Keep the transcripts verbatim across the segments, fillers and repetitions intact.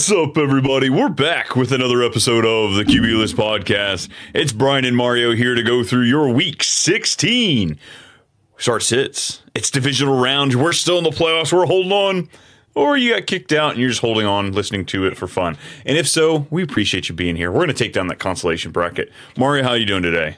What's up, everybody? We're back with another episode of the Q B List Podcast. It's Brian and Mario here to go through your Week sixteen start sits. It's divisional round. We're still in the playoffs. We're holding on. Or you got kicked out and you're just holding on, listening to it for fun. And if so, we appreciate you being here. We're going to take down that consolation bracket. Mario, how are you doing today?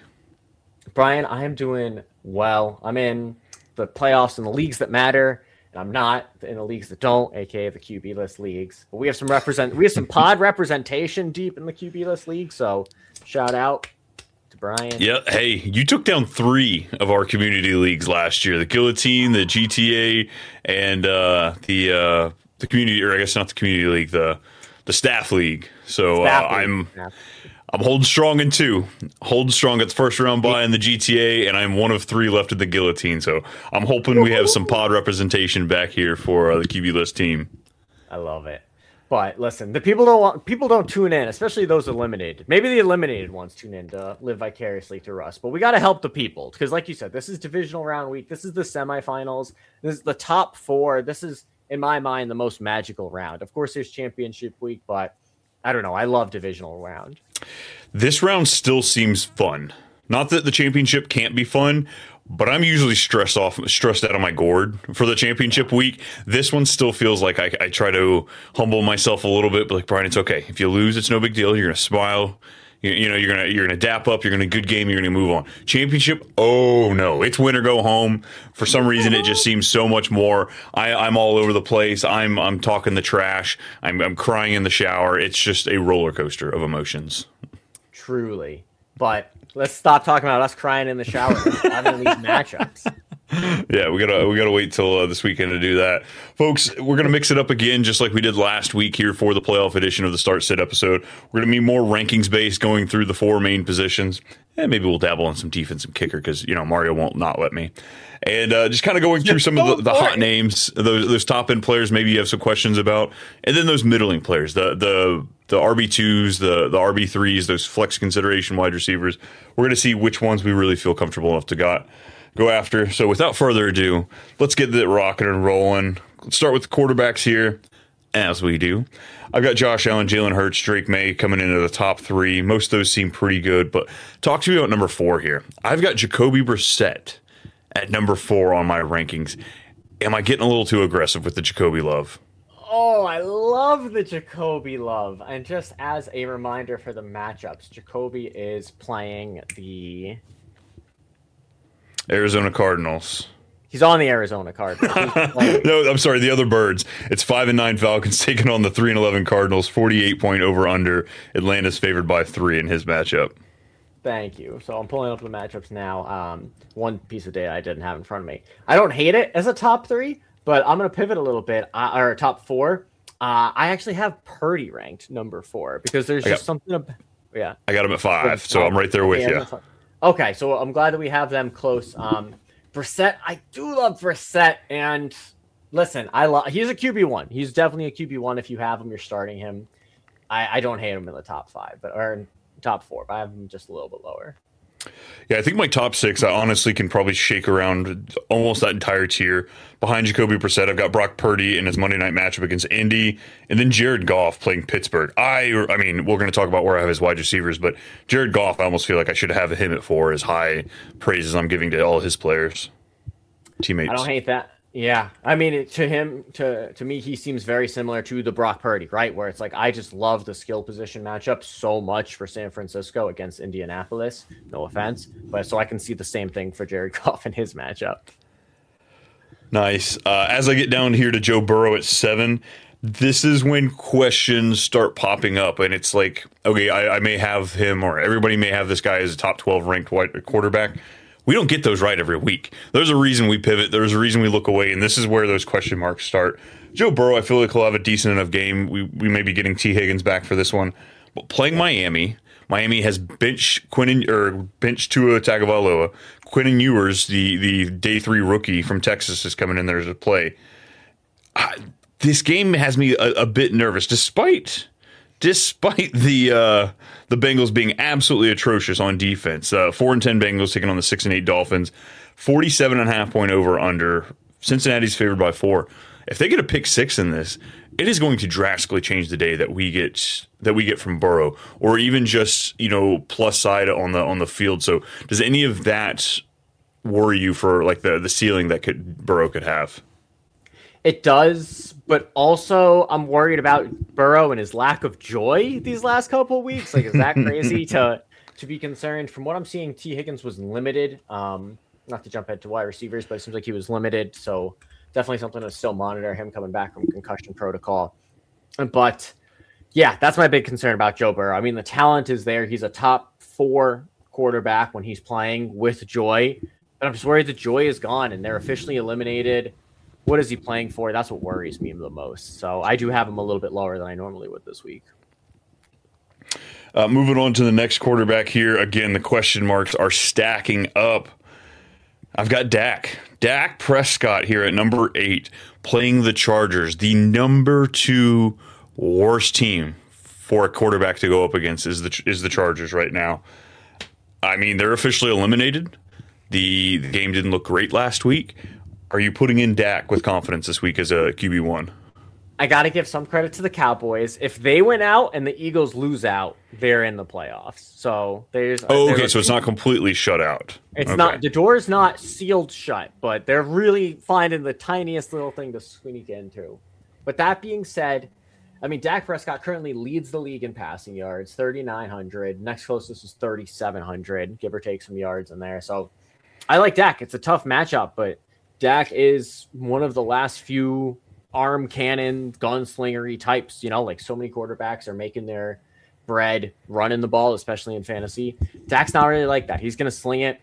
Brian, I am doing well. I'm in the playoffs and the leagues that matter. I'm not in the leagues that don't, aka the Q B List leagues. But we have some represent, we have some pod representation deep in the Q B List league. So shout out to Brian. Yeah, hey, you took down three of our community leagues last year: the Guillotine, the G T A, and uh, the uh, the community, or I guess not the community league, the the staff league. So Staff uh, league. I'm. Yeah. I'm holding strong in two, holding strong at the first round bye in the G T A, and I'm one of three left in the Guillotine. So I'm hoping we have some pod representation back here for uh, the Q B List team. I love it. But listen, the people don't want people don't tune in, especially those eliminated. Maybe the eliminated ones tune in to live vicariously through us. But we got to help the people because, like you said, this is divisional round week. This is the semifinals. This is the top four. This is, in my mind, the most magical round. Of course, there's championship week, but I don't know. I love divisional round. This round still seems fun. Not that the championship can't be fun, but I'm usually stressed off, stressed out of my gourd for the championship week. This one still feels like I, I try to humble myself a little bit, but like, Brian, it's okay. If you lose, it's no big deal. You're gonna smile. You, you know, you're gonna you're gonna dap up. You're gonna good game. You're gonna move on. Championship, oh no, it's win or go home. For some reason, it just seems so much more. I, I'm all over the place. I'm I'm talking the trash. I'm I'm crying in the shower. It's just a roller coaster of emotions. Truly. But let's stop talking about us crying in the shower and having these matchups. Yeah, we gotta we gotta wait till uh, this weekend to do that, folks. We're gonna mix it up again, just like we did last week here for the playoff edition of the Start Sit episode. We're gonna be more rankings based, going through the four main positions, and maybe we'll dabble on some defense and kicker because you know Mario won't not let me. And uh, just kind of going through some of the, the hot names, those those top end players. Maybe you have some questions about, and then those middling players, the the the R B twos, the the R B threes, those flex consideration wide receivers. We're gonna see which ones we really feel comfortable enough to got. go after. So without further ado, let's get it rocking and rolling. Let's start with the quarterbacks here, as we do. I've got Josh Allen, Jalen Hurts, Drake May coming into the top three. Most of those seem pretty good, but talk to me about number four here. I've got Jacoby Brissett at number four on my rankings. Am I getting a little too aggressive with the Jacoby love? Oh, I love the Jacoby love. And just as a reminder for the matchups, Jacoby is playing the Arizona Cardinals. He's on the Arizona Cardinals. No, I'm sorry, the other birds. It's five and nine Falcons taking on the three and eleven Cardinals. Forty-eight point over under. Atlanta's favored by three in his matchup. Thank you. So I'm pulling up the matchups now. Um, one piece of data I didn't have in front of me. I don't hate it as a top three, but I'm going to pivot a little bit. Uh, or top four. Uh, I actually have Purdy ranked number four because there's just got, something. About, yeah, I got him at five, so I'm right there with yeah, you. Okay, so I'm glad that we have them close. Um, Brissett, I do love Brissett, and listen, I love. He's a Q B one. He's definitely a Q B one. If you have him, you're starting him. I, I don't hate him in the top five, but or top four, but I have him just a little bit lower. Yeah, I think my top six, I honestly can probably shake around almost that entire tier. Behind Jacoby Brissett, I've got Brock Purdy in his Monday night matchup against Indy, and then Jared Goff playing Pittsburgh. I, I mean, we're going to talk about where I have his wide receivers, but Jared Goff, I almost feel like I should have him at four, as high praises I'm giving to all his players, teammates. I don't hate that. Yeah, I mean, it, to him, to to me, he seems very similar to the Brock Purdy, right? Where it's like, I just love the skill position matchup so much for San Francisco against Indianapolis. No offense, but so I can see the same thing for Jared Goff in his matchup. Nice. Uh, as I get down here to Joe Burrow at seven, this is when questions start popping up, and it's like, okay, I, I may have him, or everybody may have this guy as a top twelve ranked quarterback. We don't get those right every week. There's a reason we pivot. There's a reason we look away, and this is where those question marks start. Joe Burrow, I feel like he'll have a decent enough game. We we may be getting T. Higgins back for this one, but playing Miami, Miami has benched Quinn or benched Tua Tagovailoa. Quinn Ewers, the the day three rookie from Texas, is coming in there to play. Uh, this game has me a, a bit nervous, despite. Despite the uh, the Bengals being absolutely atrocious on defense. Uh, four and ten Bengals taking on the six and eight Dolphins. Forty-seven and a half point over under. Cincinnati's favored by four. If they get a pick six in this, it is going to drastically change the day that we get that we get from Burrow, or even just, you know, plus side on the on the field. So does any of that worry you for like the the ceiling that could Burrow could have? It does, but also I'm worried about Burrow and his lack of joy these last couple of weeks. Like, is that crazy to to be concerned? From what I'm seeing, T. Higgins was limited. Um, not to jump into wide receivers, but it seems like he was limited. So definitely something to still monitor, him coming back from concussion protocol. But yeah, that's my big concern about Joe Burrow. I mean, the talent is there. He's a top four quarterback when he's playing with joy. But I'm just worried the joy is gone and they're officially eliminated. What is he playing for? That's what worries me the most. So I do have him a little bit lower than I normally would this week. Uh, moving on to the next quarterback here. Again, the question marks are stacking up. I've got Dak. Dak Prescott here at number eight, playing the Chargers. The number two worst team for a quarterback to go up against is the is the Chargers right now. I mean, they're officially eliminated. The, the game didn't look great last week. Are you putting in Dak with confidence this week as a Q B one? I got to give some credit to the Cowboys. If they win out and the Eagles lose out, they're in the playoffs. So there's oh, okay. There's, so it's not completely shut out. It's okay. not. The door's not sealed shut, but they're really finding the tiniest little thing to sneak into. But that being said, I mean, Dak Prescott currently leads the league in passing yards, thirty-nine hundred. Next closest is thirty-seven hundred, give or take some yards in there. So I like Dak. It's a tough matchup, but Dak is one of the last few arm cannon, gunslingery types. You know, like so many quarterbacks are making their bread running the ball, especially in fantasy. Dak's not really like that. He's going to sling it.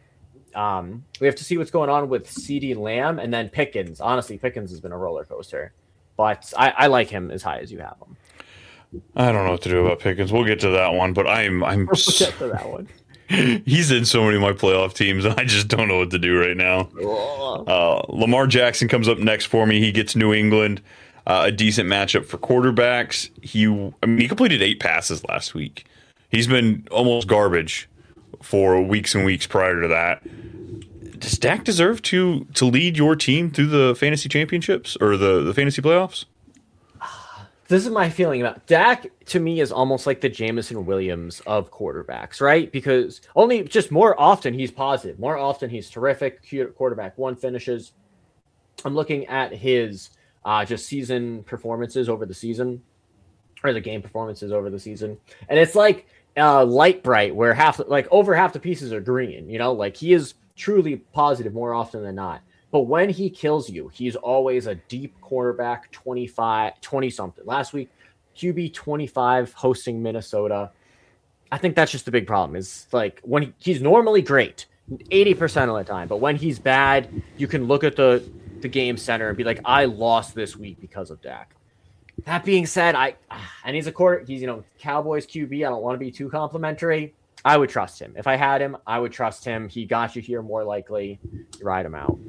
Um, we have to see what's going on with CeeDee Lamb and then Pickens. Honestly, Pickens has been a roller coaster, but I, I like him as high as you have him. I don't know what to do about Pickens. We'll get to that one, but I'm I'm we'll get to that one. He's in so many of my playoff teams. I just don't know what to do right now. Uh, Lamar Jackson comes up next for me. He gets New England, uh, a decent matchup for quarterbacks. He, I mean, he completed eight passes last week. He's been almost garbage for weeks and weeks prior to that. Does Dak deserve to to lead your team through the fantasy championships or the, the fantasy playoffs? This is my feeling about Dak. To me, is almost like the Jameson Williams of quarterbacks, right? Because only just more often he's positive. More often he's terrific. Quarterback one finishes. I'm looking at his uh, just season performances over the season, or the game performances over the season, and it's like uh, light bright, where half, like over half the pieces are green. You know, like he is truly positive more often than not. But when he kills you, he's always a deep quarterback, twenty-five, twenty something. Last week, Q B twenty-five hosting Minnesota. I think that's just the big problem is like when he, he's normally great eighty percent of the time, but when he's bad, you can look at the, the game center and be like, I lost this week because of Dak. That being said, I, and he's a quarter, he's, you know, Cowboys Q B. I don't want to be too complimentary. I would trust him. If I had him, I would trust him. He got you here more likely. You ride him out.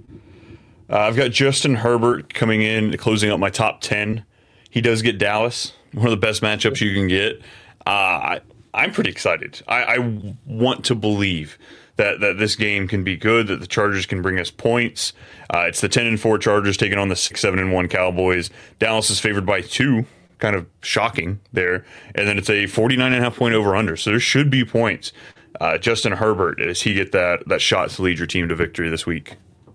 Uh, I've got Justin Herbert coming in, closing up my top ten. He does get Dallas, one of the best matchups you can get. Uh, I, I'm pretty excited. I, I want to believe that, that this game can be good, that the Chargers can bring us points. Uh, it's the ten and four Chargers taking on the six, seven and one Cowboys. Dallas is favored by two. Kind of shocking there. And then it's a forty-nine and a half point over under. So there should be points. Uh, Justin Herbert, does he get that, that shot to lead your team to victory this week?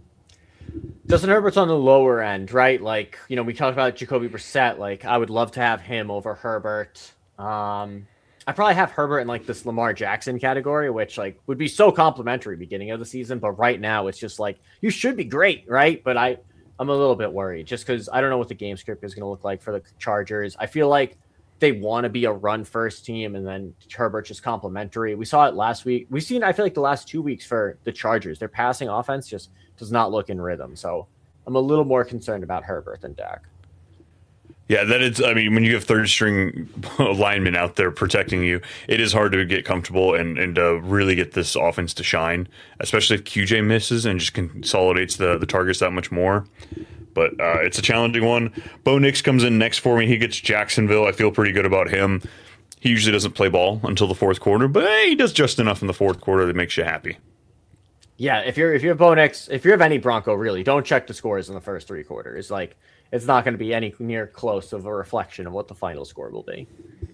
Justin Herbert's on the lower end, right? Like, you know, we talked about Jacoby Brissett. Like, I would love to have him over Herbert. Um, I probably have Herbert in like this Lamar Jackson category, which like would be so complimentary beginning of the season. But right now it's just like, you should be great, right? But I, I'm a little bit worried just because I don't know what the game script is going to look like for the Chargers. I feel like they want to be a run first team and then Herbert's just complimentary. We saw it last week. We've seen, I feel like the last two weeks for the Chargers, their passing offense just does not look in rhythm. So I'm a little more concerned about Herbert than Dak. Yeah, that is, I mean, when you have third string linemen out there protecting you, it is hard to get comfortable and, and uh, really get this offense to shine, especially if Q J misses and just consolidates the, the targets that much more. But uh, it's a challenging one. Bo Nix comes in next for me. He gets Jacksonville. I feel pretty good about him. He usually doesn't play ball until the fourth quarter, but hey, he does just enough in the fourth quarter that makes you happy. Yeah, if you're if you're Bo Nix, if you have any Bronco, really, don't check the scores in the first three quarters. Like, it's not going to be any near close of a reflection of what the final score will be.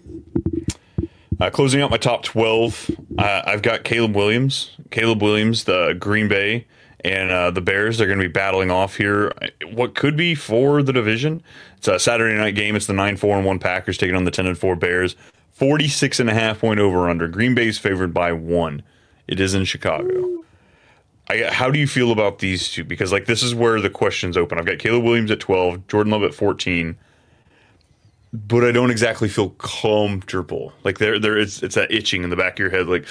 Uh, closing out my top twelve, uh, I've got Caleb Williams. Caleb Williams, the Green Bay, and uh, the Bears. They're going to be battling off here. What could be for the division? It's a Saturday night game. It's the nine four and one Packers taking on the ten and four Bears. forty-six and a half point over under. Green Bay's favored by one. It is in Chicago. I, how do you feel about these two? Because like this is where the question's open. I've got Caleb Williams at twelve, Jordan Love at fourteen. But I don't exactly feel comfortable. Like there, there is it's that itching in the back of your head, like,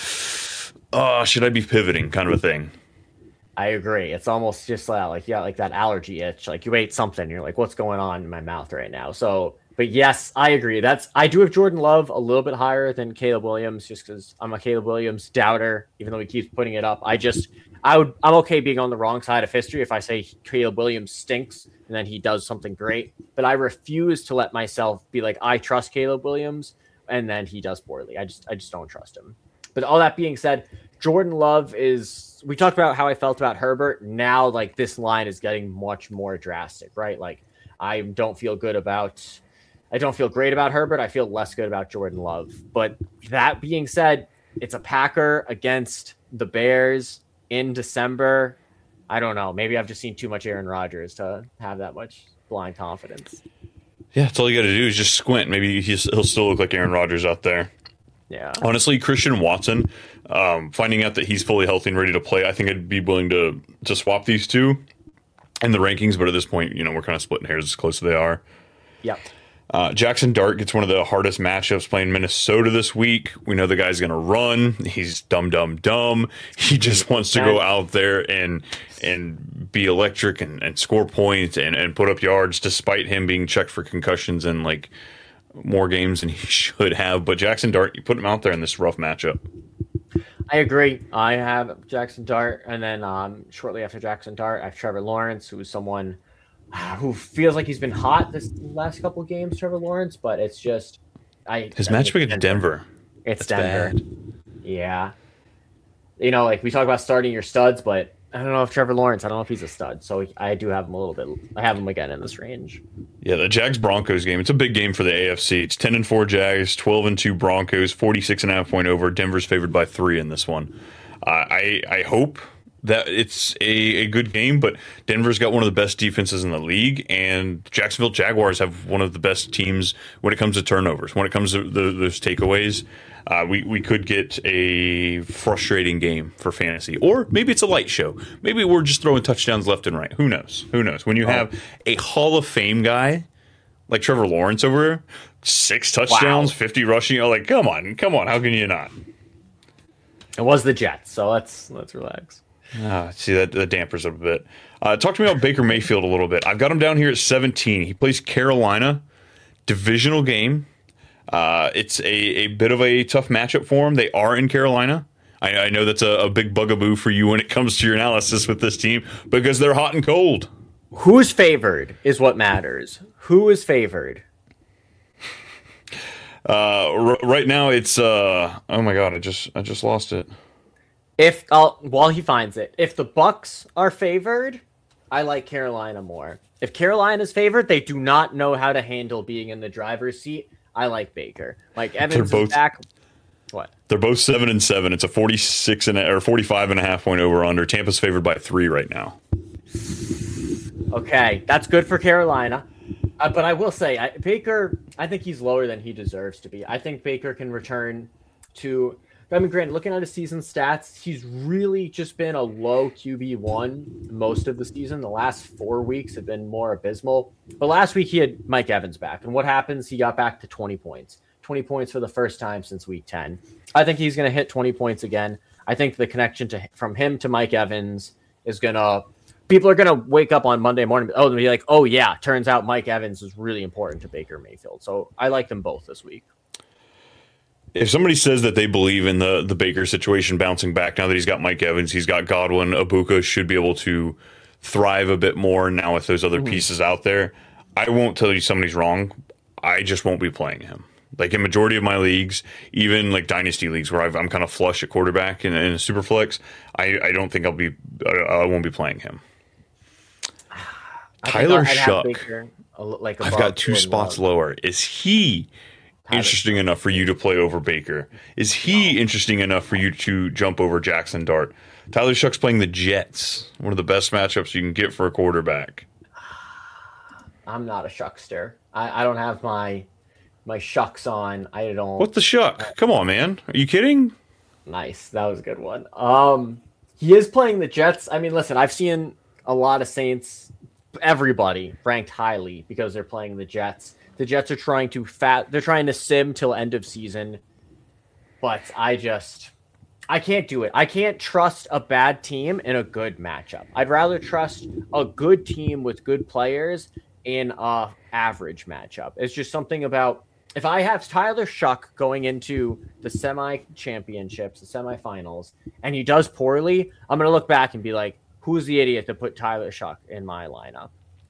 oh, should I be pivoting, kind of a thing. I agree. It's almost just like, like yeah, like that allergy itch. Like you ate something, you're like, what's going on in my mouth right now? So, but yes, I agree. That's I do have Jordan Love a little bit higher than Caleb Williams, just because I'm a Caleb Williams doubter. Even though he keeps putting it up, I just I would I'm okay being on the wrong side of history if I say Caleb Williams stinks and then he does something great. But I refuse to let myself be like, I trust Caleb Williams and then he does poorly. I just I just don't trust him. But all that being said, Jordan Love is, we talked about how I felt about Herbert. Now, like this line is getting much more drastic, right? Like I don't feel good about, I don't feel great about Herbert. I feel less good about Jordan Love. But that being said, it's a Packer against the Bears in December. I don't know. Maybe I've just seen too much Aaron Rodgers to have that much blind confidence. Yeah, that's all you got to do is just squint. Maybe he's, he'll still look like Aaron Rodgers out there. Yeah. Honestly, Christian Watson, um, finding out that he's fully healthy and ready to play, I think I'd be willing to to swap these two in the rankings. But at this point, you know, we're kind of splitting hairs as close as they are. Yep. Uh, Jackson Dart gets one of the hardest matchups playing Minnesota this week. We know the guy's going to run. He's dumb, dumb, dumb. He just wants to go out there and and be electric and, and score points and, and put up yards, despite him being checked for concussions and like more games than he should have. But Jackson Dart, you put him out there in this rough matchup. I agree. I have Jackson Dart, and then um, shortly after Jackson Dart, I have Trevor Lawrence, who is someone who feels like he's been hot this last couple of games, Trevor Lawrence, but it's just I his I matchup against Denver. It's That's Denver. bad. Yeah. You know, like we talk about starting your studs, but I don't know if Trevor Lawrence, I don't know if he's a stud. So I do have him a little bit. I have him again in this range. Yeah, the Jags Broncos game. It's a big game for the A F C. It's ten and four Jags, twelve and two Broncos, forty-six and a half point over. Denver's favored by three in this one. Uh, I I hope that it's a, a good game, but Denver's got one of the best defenses in the league, and Jacksonville Jaguars have one of the best teams when it comes to turnovers. When it comes to the, those takeaways, uh, we, we could get a frustrating game for fantasy. Or maybe it's a light show. Maybe we're just throwing touchdowns left and right. Who knows? Who knows? When you have a Hall of Fame guy like Trevor Lawrence over here, six touchdowns, wow. fifty rushing, you're like, come on, come on, how can you not? It was the Jets, so let's let's relax. Ah, see, that, that dampers it a bit. Uh, talk to me about Baker Mayfield a little bit. I've got him down here at seventeen. He plays Carolina, divisional game. Uh, it's a, a bit of a tough matchup for him. They are in Carolina. I, I know that's a, a big bugaboo for you when it comes to your analysis with this team because they're hot and cold. Who's favored is what matters. Who is favored? Uh, r- right now it's uh, oh my god, I just I just lost it. If I'll, while he finds it, if the Bucks are favored, I like Carolina more. If Carolina's favored, they do not know how to handle being in the driver's seat. I like Baker. Like Evans both, is back. What? They're both seven and seven. It's a forty-six and or forty-five and a half point over under. Tampa's favored by three right now. Okay, that's good for Carolina. Uh, but I will say, I, Baker, I think he's lower than he deserves to be. I think Baker can return to. I mean, granted, looking at his season stats, he's really just been a low Q B one most of the season. The last four weeks have been more abysmal. But last week he had Mike Evans back. And what happens? He got back to twenty points. twenty points for the first time since week ten. I think he's going to hit twenty points again. I think the connection to from him to Mike Evans is going to – people are going to wake up on Monday morning oh, and be like, oh, yeah, turns out Mike Evans is really important to Baker Mayfield. So I like them both this week. If somebody says that they believe in the the Baker situation bouncing back now that he's got Mike Evans, he's got Godwin, Ibuka should be able to thrive a bit more now with those other mm-hmm. pieces out there. I won't tell you somebody's wrong. I just won't be playing him. Like in majority of my leagues, even like dynasty leagues where I've, I'm kind of flush at quarterback in, in a super flex, I, I don't think I'll be. I, I won't be playing him. I Tyler Shuck. a, like I've above got two Jordan spots Love. lower. Is he Tyler interesting enough for you to play over Baker? Is he No. interesting enough for you to jump over Jackson Dart? Tyler Shuck's playing the Jets, one of the best matchups you can get for a quarterback. I'm not a shuckster. I, I don't have my my shucks on. I don't. What the shuck? Come on, man. Are you kidding? Nice. That was a good one. Um, he is playing the Jets. I mean, listen, I've seen a lot of Saints, everybody ranked highly because they're playing the Jets. The Jets are trying to fat. They're trying to sim till end of season, but I just, I can't do it. I can't trust a bad team in a good matchup. I'd rather trust a good team with good players in a average matchup. It's just something about. If I have Tyler Shuck going into the semi-championships, the semifinals, and he does poorly, I'm going to look back and be like, who's the idiot that put Tyler Shuck in my lineup?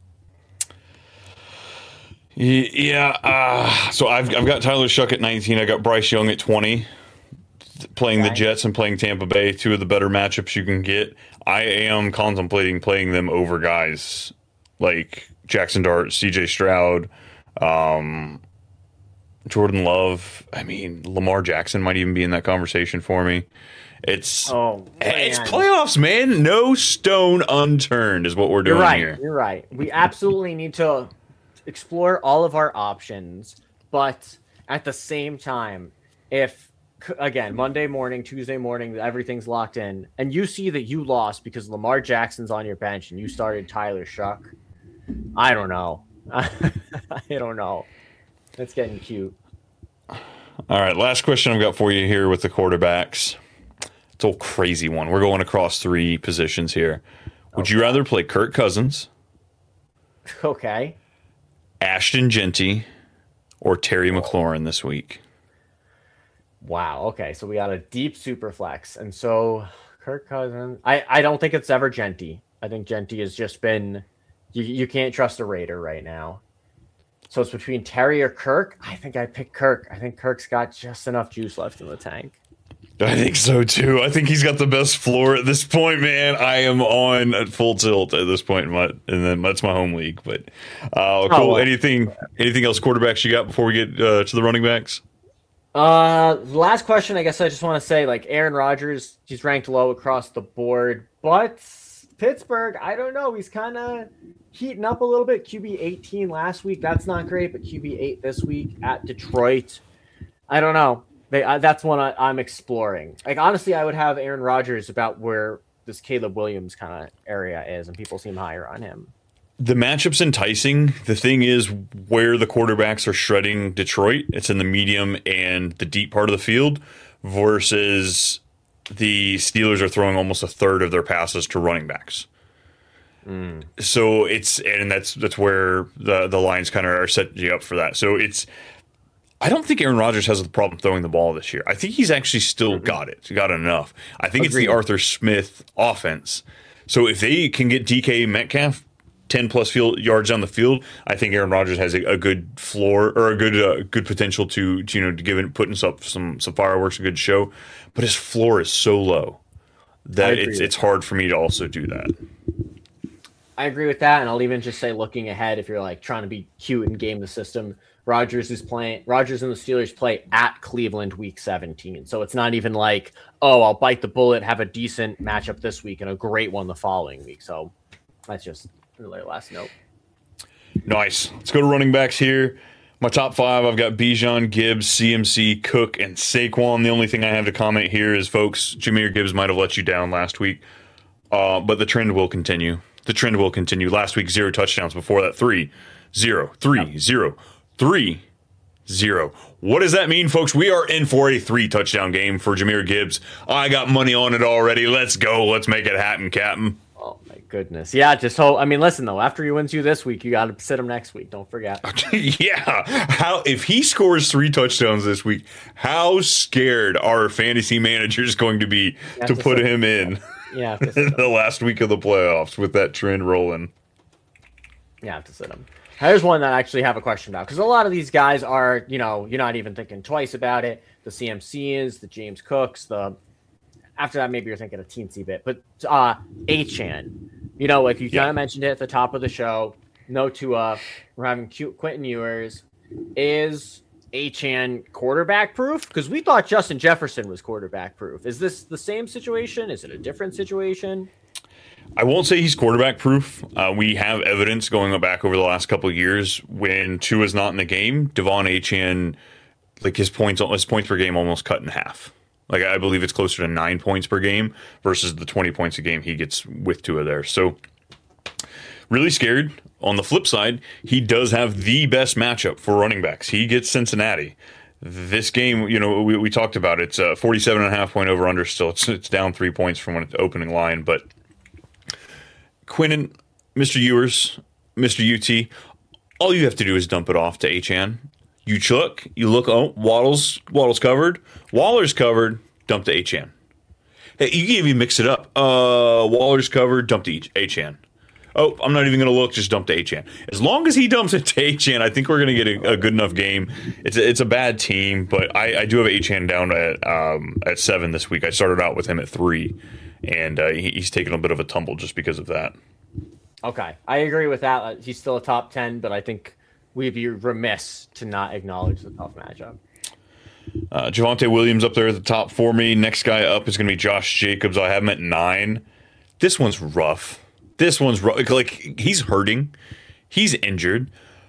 Yeah. Uh, so I've, I've got Tyler Shuck at nineteen. I got Bryce Young at twenty, playing Okay. the Jets and playing Tampa Bay, two of the better matchups you can get. I am contemplating playing them over guys like Jackson Dart, C J Stroud, um, Jordan Love. I mean, Lamar Jackson might even be in that conversation for me. It's Oh, it's man. playoffs, man. No stone unturned is what we're doing You're right. here. You're right. We absolutely need to explore all of our options, but at the same time, if again Monday morning, Tuesday morning, everything's locked in, and you see that you lost because Lamar Jackson's on your bench and you started Tyler Shuck, I don't know. I don't know. It's getting cute. All right, last question I've got for you here with the quarterbacks. It's a crazy one. We're going across three positions here. Would you rather play Kirk Cousins, Okay. Ashton Genty, or Terry McLaurin this week? Wow. Okay. So we got a deep super flex. And so Kirk Cousins, I, I don't think it's ever Genty. I think Genty has just been, you, you can't trust a Raider right now. So it's between Terry or Kirk. I think I pick Kirk. I think Kirk's got just enough juice left in the tank. I think so too. I think he's got the best floor at this point, man. I am on at full tilt at this point, in my, and then that's my home league. But uh, cool. Oh, well. Anything, anything else quarterbacks you got before we get uh, to the running backs? Uh, last question. I guess I just want to say, like, Aaron Rodgers, he's ranked low across the board, but Pittsburgh, I don't know. He's kind of heating up a little bit. Q B eighteen last week. That's not great, but Q B eight this week at Detroit. I don't know. They, uh, that's one I, I'm exploring. Like, honestly, I would have Aaron Rodgers about where this Caleb Williams kind of area is, and people seem higher on him. The matchup's enticing. The thing is where the quarterbacks are shredding Detroit. It's in the medium and the deep part of the field versus the Steelers are throwing almost a third of their passes to running backs. Mm. So it's and that's that's where the the lines kind of are setting you up for that. So it's I don't think Aaron Rodgers has a problem throwing the ball this year. I think he's actually still mm-hmm. got it, got enough. I think Agreed. It's the Arthur Smith offense. So if they can get D K Metcalf ten plus field yards down the field, I think Aaron Rodgers has a, a good floor or a good uh, good potential to, to you know to give it putting up some some fireworks, a good show. But his floor is so low that it's it's hard for me to also do that. I agree with that, and I'll even just say, looking ahead, if you're like trying to be cute and game the system, Rodgers is playing. Rodgers and the Steelers play at Cleveland week seventeen, so it's not even like, oh, I'll bite the bullet, have a decent matchup this week and a great one the following week. So that's just really last note. Nice. Let's go to running backs here. My top five, I've got Bijan, Gibbs, C M C, Cook, and Saquon. The only thing I have to comment here is, folks, Jahmyr Gibbs might have let you down last week, uh, but the trend will continue. The trend will continue. Last week, zero touchdowns. Before that, three, zero, three, zero, three, zero. What does that mean, folks? We are in for a three-touchdown game for Jahmyr Gibbs. I got money on it already. Let's go. Let's make it happen, Captain. Oh, my goodness. Yeah, just hope. I mean, listen, though. After he wins you this week, you got to sit him next week. Don't forget. Yeah. How if he scores three touchdowns this week, how scared are fantasy managers going to be to, to put him in? Yeah, the last week of the playoffs with that trend rolling. Yeah, I have to sit him. Here's one that I actually have a question about, because a lot of these guys are, you know, you're not even thinking twice about it. The C M Cs, the James Cooks, the after that maybe you're thinking a teensy bit, but uh, Achane, you know, like you kind of yeah. mentioned it at the top of the show. no Tua. We're having Q- Quentin Ewers. Is Achane quarterback proof? Because we thought Justin Jefferson was quarterback proof. Is this the same situation? Is it a different situation? I won't say he's quarterback proof. Uh, we have evidence going back over the last couple of years when Tua's not in the game, Devon Achane, like his points, his points per game almost cut in half. Like I believe it's closer to nine points per game versus the twenty points a game he gets with Tua there. So really scared. On the flip side, he does have the best matchup for running backs. He gets Cincinnati. This game, you know, we, we talked about it. It's a forty-seven and a half point over under still. It's, it's down three points from when it's opening line. But Quinnen, Mister Ewers, Mister U T, all you have to do is dump it off to Achane. You look, you look, oh, Waddle's, Waddle's covered. Waller's covered, dump to Achane. Hey, you can even mix it up. Uh, Waller's covered, dump to Achane. Oh, I'm not even going to look. Just dump to Achane. As long as he dumps it to Achane, I think we're going to get a, a good enough game. It's a, it's a bad team, but I, I do have Achane down at um, at seven this week. I started out with him at three, and uh, he, he's taken a bit of a tumble just because of that. Okay, I agree with that. He's still a top ten, but I think we'd be remiss to not acknowledge the tough matchup. Uh, Javonte Williams up there at the top for me. Next guy up is going to be Josh Jacobs. I have him at nine. This one's rough. This one's like he's hurting, he's injured,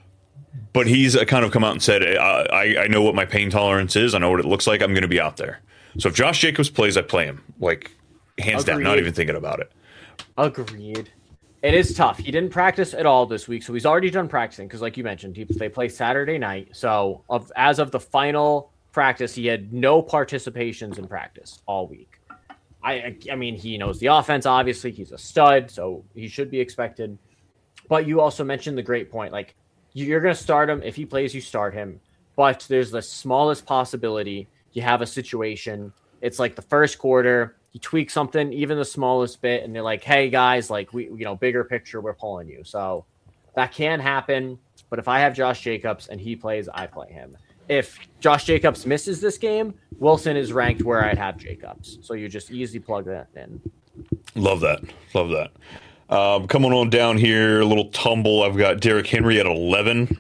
but he's kind of come out and said, I, I, I know what my pain tolerance is. I know what it looks like. I'm going to be out there. So if Josh Jacobs plays, I play him. Like, hands Agreed. down, not even thinking about it. Agreed. It is tough. He didn't practice at all this week, so he's already done practicing because, like you mentioned, he, they play Saturday night. So of, as of the final practice, he had no participations in practice all week. I, I mean, he knows the offense, obviously. He's a stud, so he should be expected. But you also mentioned the great point. Like, you're going to start him. If he plays, you start him. But there's the smallest possibility you have a situation. It's like the first quarter, you tweak something, even the smallest bit, and they're like, hey, guys, like, we, you know, bigger picture, we're pulling you. So that can happen. But if I have Josh Jacobs and he plays, I play him. If Josh Jacobs misses this game, Wilson is ranked where I'd have Jacobs. So you just easily plug that in. Love that. Love that. Um, coming on down here, a little tumble. I've got Derrick Henry at eleven.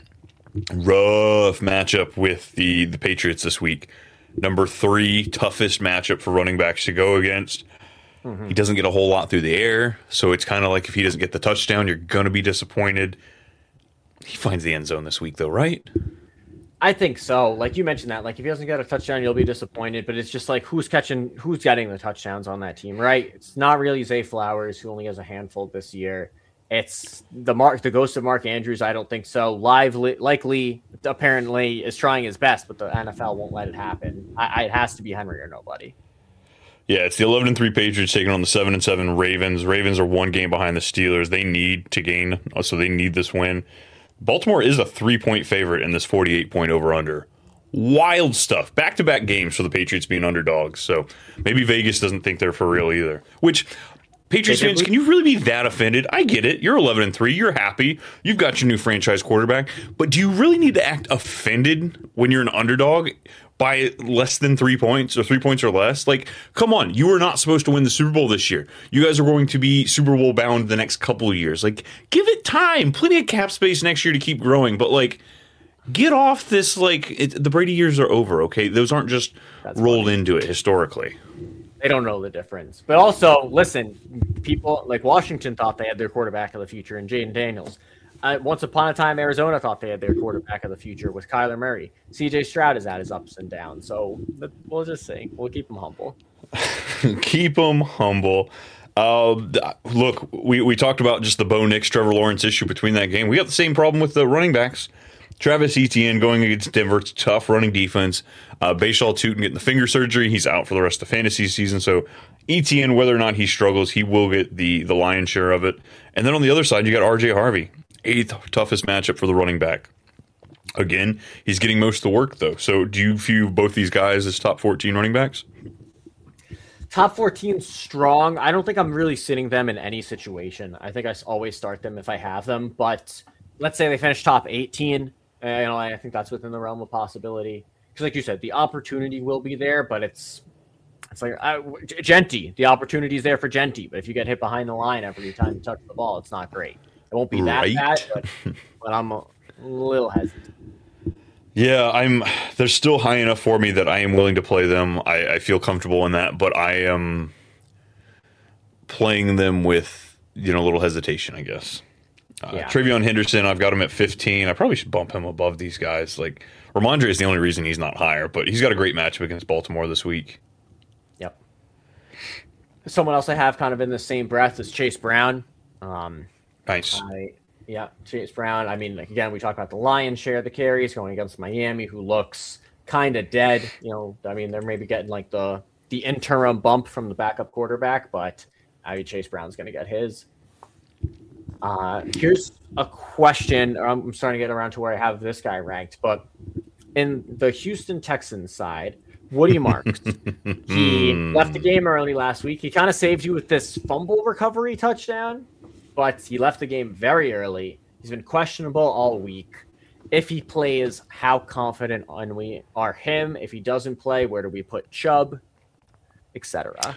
Rough matchup with the, the Patriots this week. Number three, toughest matchup for running backs to go against. Mm-hmm. He doesn't get a whole lot through the air. So it's kind of like if he doesn't get the touchdown, you're going to be disappointed. He finds the end zone this week, though, right? I think so. Like you mentioned that, like if he doesn't get a touchdown, you'll be disappointed. But it's just like who's catching, who's getting the touchdowns on that team, right? It's not really Zay Flowers, who only has a handful this year. It's the Mark, the ghost of Mark Andrews. I don't think so. Lively, likely, apparently, is trying his best, but the N F L won't let it happen. I, I, it has to be Henry or nobody. Yeah, it's the eleven and three Patriots taking on the seven and seven Ravens. Ravens are one game behind the Steelers. They need to gain, so they need this win. Baltimore is a three-point favorite in this forty-eight point over-under. Wild stuff. Back-to-back games for the Patriots being underdogs. So maybe Vegas doesn't think they're for real either. Which, Patriots fans, can you really be that offended? I get it. You're eleven and three. You're happy. You've got your new franchise quarterback. But do you really need to act offended when you're an underdog by less than three points or three points or less? Like, come on. You were not supposed to win the Super Bowl this year. You guys are going to be Super Bowl bound the next couple of years. Like, give it time. Plenty of cap space next year to keep growing. But, like, get off this, like, it, the Brady years are over, okay? Those aren't just That's rolled funny. into it historically. They don't know the difference. But also, listen, people like Washington thought they had their quarterback of the future in Jaden Daniels. Uh, once upon a time, Arizona thought they had their quarterback of the future with Kyler Murray. C J Stroud is at his ups and downs. So we'll just say, we'll keep him humble. Keep him humble. Uh, look, we, we talked about just the Bo Nix, Trevor Lawrence issue between that game. We got the same problem with the running backs. Travis Etienne going against Denver, it's tough running defense. Uh, Bashal Tutin getting the finger surgery. He's out for the rest of the fantasy season. So Etienne, whether or not he struggles, he will get the, the lion's share of it. And then on the other side, you got R J Harvey. Eighth toughest matchup for the running back. Again, he's getting most of the work, though. So do you view both these guys as top fourteen running backs? Top fourteen strong. I don't think I'm really sitting them in any situation. I think I always start them if I have them. But let's say they finish top eighteen. Uh, you know, I think that's within the realm of possibility. Because like you said, the opportunity will be there, but it's it's like uh, Genty. The opportunity is there for Genty. But if you get hit behind the line every time you touch the ball, it's not great. It won't be that Right. bad, but, but I'm a little hesitant. Yeah, I'm. They're still high enough for me that I am willing to play them. I, I feel comfortable in that, but I am playing them with, you know, a little hesitation, I guess. Uh, Yeah. Travion Henderson, I've got him at fifteen. I probably should bump him above these guys. Like, Ramondre is the only reason he's not higher, but he's got a great matchup against Baltimore this week. Yep. Someone else I have kind of in the same breath is Chase Brown. Um, Nice. I, yeah, Chase Brown. I mean, like, again, we talked about the lion's share of the carries going against Miami, who looks kind of dead. You know, I mean, they're maybe getting like the the interim bump from the backup quarterback, but I mean, Chase Brown's going to get his. Uh, here's a question. I'm starting to get around to where I have this guy ranked, but in the Houston Texans side, Woody Marks. He left the game early last week. He kind of saved you with this fumble recovery touchdown, but he left the game very early. He's been questionable all week. If he plays, how confident on we are him? If he doesn't play, where do we put Chubb, et cetera?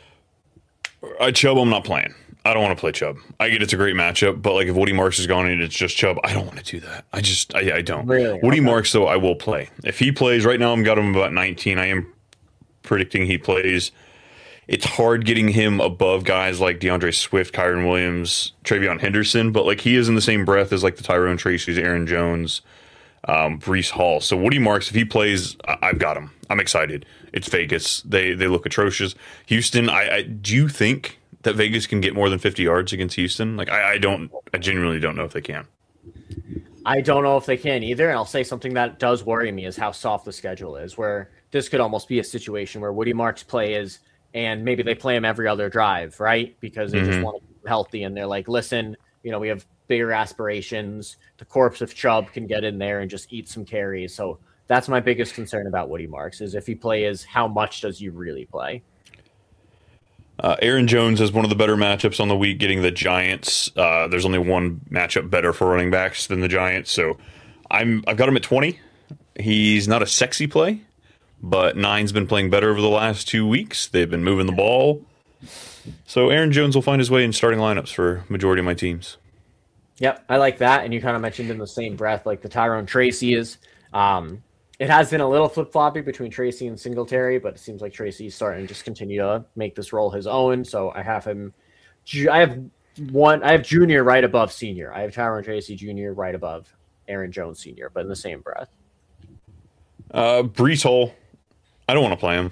Uh, Chubb, I'm not playing. I don't want to play Chubb. I get it's a great matchup, but like if Woody Marks is gone and it's just Chubb, I don't want to do that. I just, I, I don't. Really? Woody Okay. Marks, though, I will play. If he plays, right now I'm got him about nineteen. I am predicting he plays. It's hard getting him above guys like DeAndre Swift, Kyron Williams, Travion Henderson, but like he is in the same breath as like the Tyrone Tracy's, Aaron Jones, um, Breece Hall. So Woody Marks, if he plays, I- I've got him. I'm excited. It's Vegas. They they look atrocious. Houston, I, I do you think that Vegas can get more than fifty yards against Houston? Like I, I don't, I genuinely don't know if they can. I don't know if they can either. And I'll say something that does worry me is how soft the schedule is, where this could almost be a situation where Woody Marks plays and maybe they play him every other drive, right? Because they Mhm. just want to keep him healthy. And they're like, listen, you know, we have bigger aspirations. The corpse of Chubb can get in there and just eat some carries. So that's my biggest concern about Woody Marks is if he plays, how much does he really play? Uh, Aaron Jones is one of the better matchups on the week, getting the Giants. Uh, there's only one matchup better for running backs than the Giants, so I'm I've got him at twenty. He's not a sexy play, but nine's been playing better over the last two weeks. They've been moving the ball, so Aaron Jones will find his way in starting lineups for majority of my teams. Yep, I like that. And you kind of mentioned in the same breath, like the Tyrone Tracy is. Um, it has been a little flip-floppy between Tracy and Singletary, but it seems like Tracy's starting to just continue to make this role his own. So I have him. ju- I have one. I have Junior right above Senior. I have Tyrone Tracy Junior right above Aaron Jones Senior, but in the same breath. Uh, Breece Hall, I don't want to play him.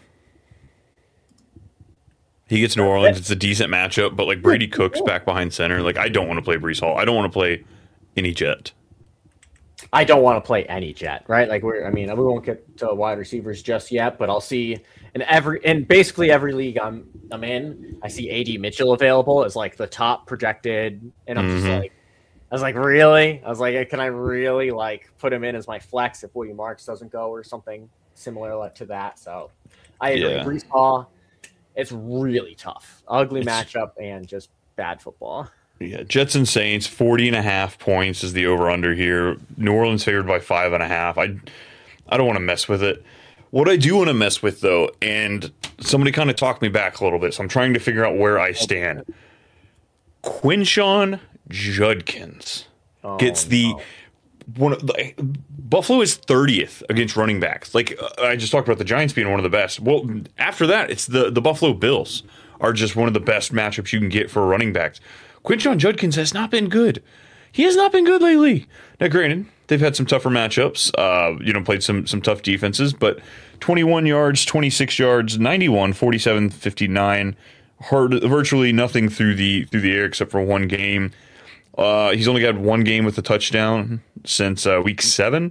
He gets New Orleans. It's a decent matchup, but like Brady Cook's back behind center. Like I don't want to play Breece Hall. I don't want to play any Jet. I don't want to play any Jet, right? Like we're, I mean, we won't get to wide receivers just yet, but I'll see in every, in basically every league I'm, I'm in, I see A D Mitchell available as like the top projected, and I'm just Mhm. like, I was like, really? I was like, can I really like put him in as my flex if Woody Marks doesn't go or something similar like to that? So I agree. Yeah. Breece Hall, it's really tough, ugly It's- matchup, and just bad football. Yeah, Jets and Saints, forty and a half points is the over-under here. New Orleans favored by five and a half. I, I don't want to mess with it. What I do want to mess with, though, and somebody kind of talked me back a little bit, so I'm trying to figure out where I stand. Quinshawn Judkins Oh, gets the no. one of the, Buffalo is thirtieth against running backs. Like uh, I just talked about the Giants being one of the best. Well, after that, it's the the Buffalo Bills are just one of the best matchups you can get for running backs. Quinshawn Judkins has not been good. He has not been good lately. Now, granted, they've had some tougher matchups. Uh, you know, played some some tough defenses, but twenty-one yards, twenty-six yards, ninety-one, forty-seven, fifty-nine. Hard, virtually nothing through the through the air except for one game. Uh, he's only got one game with a touchdown since uh, week seven.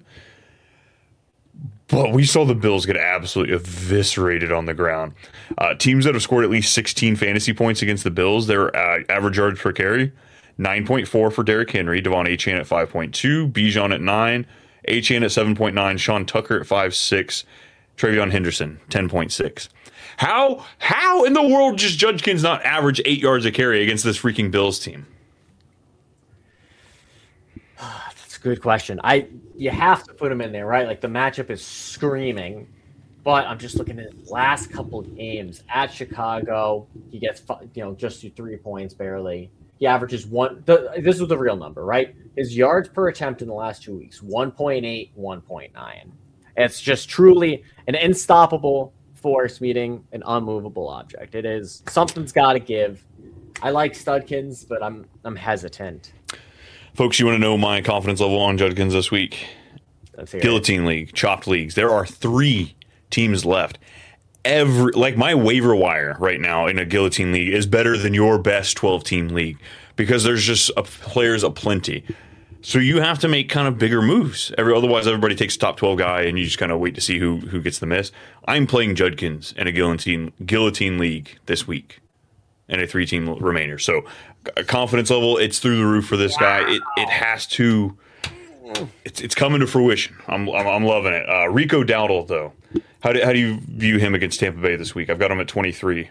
But we saw the Bills get absolutely eviscerated on the ground. Uh, teams that have scored at least sixteen fantasy points against the Bills, their uh, average yards per carry, nine point four for Derrick Henry, Devon Achane at five point two, Bijan at nine, Achane at seven point nine, Sean Tucker at five point six, Travion Henderson, ten point six. How, how in the world does Judkins not average eight yards a carry against this freaking Bills team? That's a good question. I you have to put him in there, right? Like the matchup is screaming, but I'm just looking at his last couple of games at Chicago. He gets fi- you know just three points barely. he averages one. The, this was the real number, right? His yards per attempt in the last two weeks, one point eight, one point nine. It's just truly an unstoppable force meeting an unmovable object. It is something's got to give. I like Studkins, but I'm I'm hesitant. Folks, you want to know my confidence level on Judkins this week? Guillotine League, chopped leagues. There are three teams left. Every like my waiver wire right now in a Guillotine League is better than your best twelve-team league because there's just a, players aplenty. So you have to make kind of bigger moves. Every, otherwise, everybody takes a top twelve guy, and you just kind of wait to see who who gets the miss. I'm playing Judkins in a Guillotine Guillotine League this week, and a three-team remainder. So confidence level, it's through the roof for this wow. guy. It it has to. It's it's coming to fruition. I'm I'm, I'm loving it. Uh, Rico Dowdle, though, how do how do you view him against Tampa Bay this week? I've got him at twenty-three.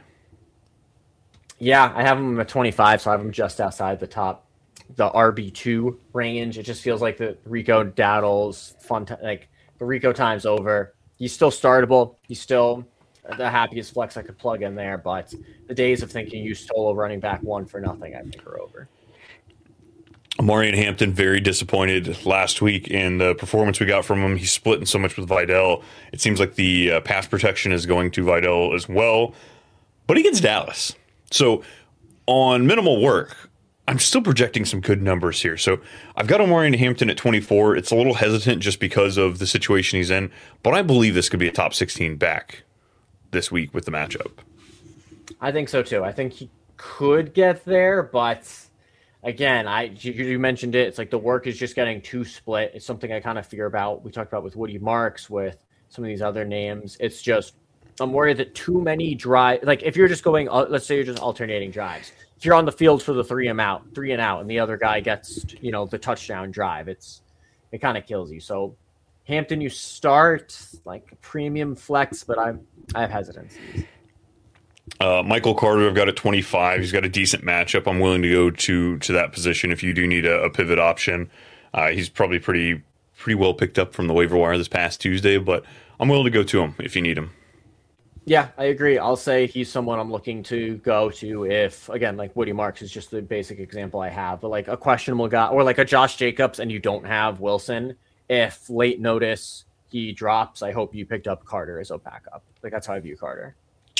Yeah, I have him at twenty-five, so I have him just outside the top, the R B two range. It just feels like the Rico Dowdle's fun. T- like the Rico time's over. He's still startable. He's still the happiest flex I could plug in there. But the days of thinking you stole a running back one for nothing, I think, are over. Omarion Hampton, very disappointed last week in the performance we got from him. He's splitting so much with Vidal. It seems like the uh, pass protection is going to Vidal as well. But he gets Dallas. So on minimal work, I'm still projecting some good numbers here. So I've got Omarion Hampton at twenty-four. It's a little hesitant just because of the situation he's in. But I believe this could be a top sixteen back this week with the matchup. I think so, too. I think he could get there, but... Again, I you, you mentioned it. It's like the work is just getting too split. It's something I kind of fear about. We talked about with Woody Marks, with some of these other names. It's just I'm worried that too many drive. Like if you're just going, uh, let's say you're just alternating drives. If you're on the field for the three and out, three and out, and the other guy gets you know the touchdown drive, it's it kind of kills you. So Hampton, you start like a premium flex, but I I have hesitancies. Uh, Michael Carter, I've got at twenty-five. He's got a decent matchup. I'm willing to go to to that position if you do need a, a pivot option. Uh, he's probably pretty pretty well picked up from the waiver wire this past Tuesday, but I'm willing to go to him if you need him. Yeah, I agree. I'll say he's someone I'm looking to go to if, again, like Woody Marks is just the basic example I have, but like a questionable guy or like a Josh Jacobs and you don't have Wilson, if late notice he drops, I hope you picked up Carter as a backup. Like that's how I view Carter.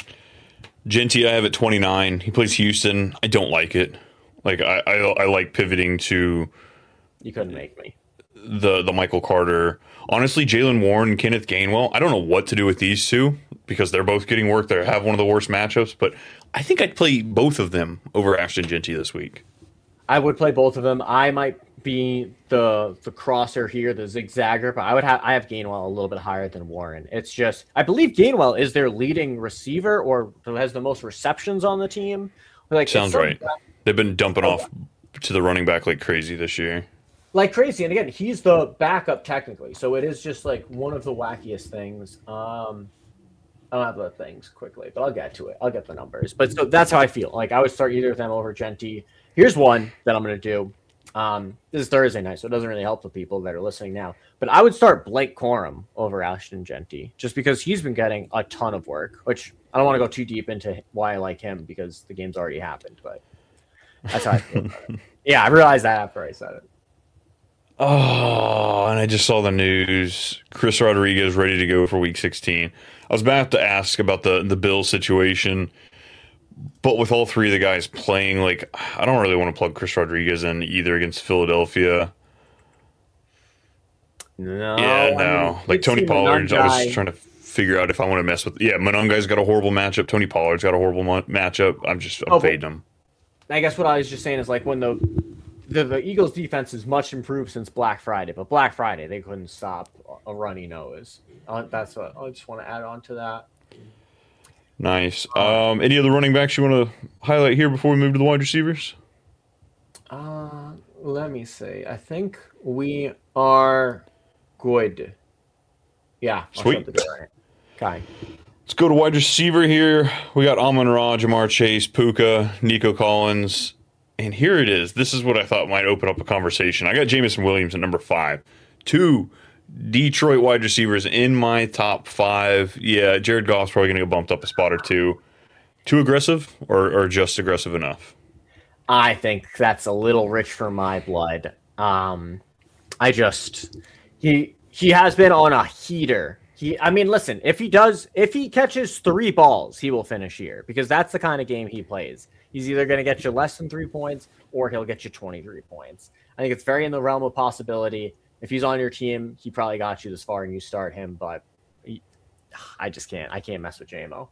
Genty, I have at twenty-nine. He plays Houston. I don't like it. Like I, I, I like pivoting to. You couldn't make me. The the Michael Carter. Honestly, Jaylen Warren and Kenneth Gainwell. I don't know what to do with these two because they're both getting work. They have one of the worst matchups, but I think I'd play both of them over Ashton Genty this week. I would play both of them. I might be the the crosser here, the zigzagger, but I would have I have Gainwell a little bit higher than Warren. It's just I believe Gainwell is their leading receiver or has the most receptions on the team. Like sounds right. That, They've been dumping off to the running back like crazy this year. Like crazy, and again, he's the backup technically, so it is just like one of the wackiest things. Um, I don't have the things quickly, but I'll get to it. I'll get the numbers. But so that's how I feel. Like I would start either of them over Genty. Here's one that I'm going to do. Um, this is Thursday night, so it doesn't really help the people that are listening now. But I would start Blake Corum over Ashton Genty just because he's been getting a ton of work, which I don't want to go too deep into why I like him because the game's already happened. But that's how I feel about it. Yeah, I realized that after I said it. Oh, and I just saw the news. Chris Rodriguez ready to go for week sixteen. I was about to ask about the, the Bills situation, but with all three of the guys playing, like, I don't really want to plug Chris Rodriguez in either against Philadelphia. No. Yeah, no. I mean, like Tony Pollard, I was trying to figure out if I want to mess with. Yeah, Mononga's got a horrible matchup. Tony Pollard's got a horrible mo- matchup. I'm just I'm oh, fading him. I guess what I was just saying is like when the, the the Eagles defense is much improved since Black Friday, but Black Friday they couldn't stop a runny nose. Uh, that's what I just want to add on to that. Nice. Um, any other running backs you want to highlight here before we move to the wide receivers? Uh, let me see. I think we are good. Yeah. I'll Sweet. Okay. Let's go to wide receiver here. We got Amon-Ra, Jamar Chase, Puka, Nico Collins. And here it is. This is what I thought might open up a conversation. I got Jameson Williams at number five. Two Detroit wide receivers in my top five. Yeah, Jared Goff's probably going to get bumped up a spot or two. Too aggressive or, or just aggressive enough? I think that's a little rich for my blood. Um, I just he he has been on a heater. He, I mean, listen, if he does, if he catches three balls, he will finish here because that's the kind of game he plays. He's either going to get you less than three points or he'll get you twenty-three points. I think it's very in the realm of possibility. If he's on your team, he probably got you this far and you start him, but he, I just can't. I can't mess with J M O.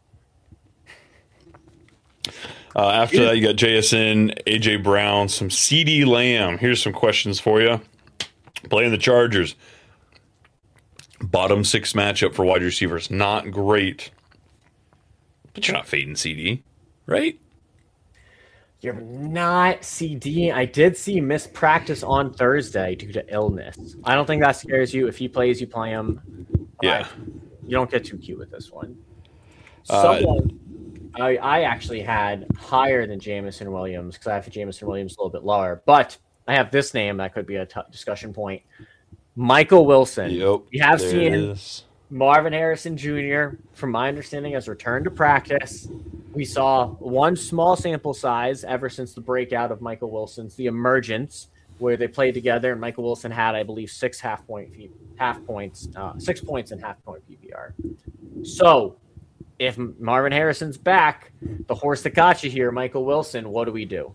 Uh, after that, you got J S N, A J Brown, some CeeDee Lamb. Here's some questions for you. Playing the Chargers. Bottom six matchup for wide receivers. Not great. But you're not fading C D, right? You're not C D. I did see missed practice on Thursday due to illness. I don't think that scares you. If he plays, you play him. Yeah. You don't get too cute with this one. Uh, Someone I, I actually had higher than Jameson Williams because I have Jameson Williams a little bit lower. But I have this name that could be a t- discussion point. Michael Wilson. Yep, we have seen Marvin Harrison Junior, from my understanding, has returned to practice. We saw one small sample size ever since the breakout of Michael Wilson's, the emergence, where they played together, and Michael Wilson had, I believe, six half point half points, uh, six points and half point P P R. So, if Marvin Harrison's back, the horse that got you here, Michael Wilson, what do we do?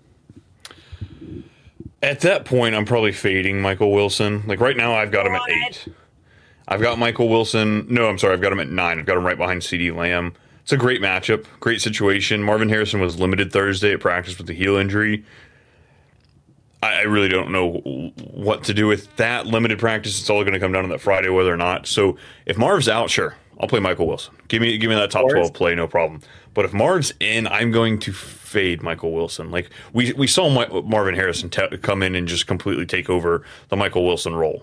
At that point, I'm probably fading Michael Wilson. Like right now, I've got him at eight. I've got Michael Wilson. No, I'm sorry. I've got him at nine. I've got him right behind CeeDee Lamb. It's a great matchup, great situation. Marvin Harrison was limited Thursday at practice with the heel injury. I, I really don't know what to do with that limited practice. It's all going to come down to that Friday, whether or not. So if Marv's out, sure, I'll play Michael Wilson. Give me, give me that top twelve play, no problem. But if Marv's in, I'm going to fade Michael Wilson. Like we we saw My, Marvin Harrison te- come in and just completely take over the Michael Wilson role.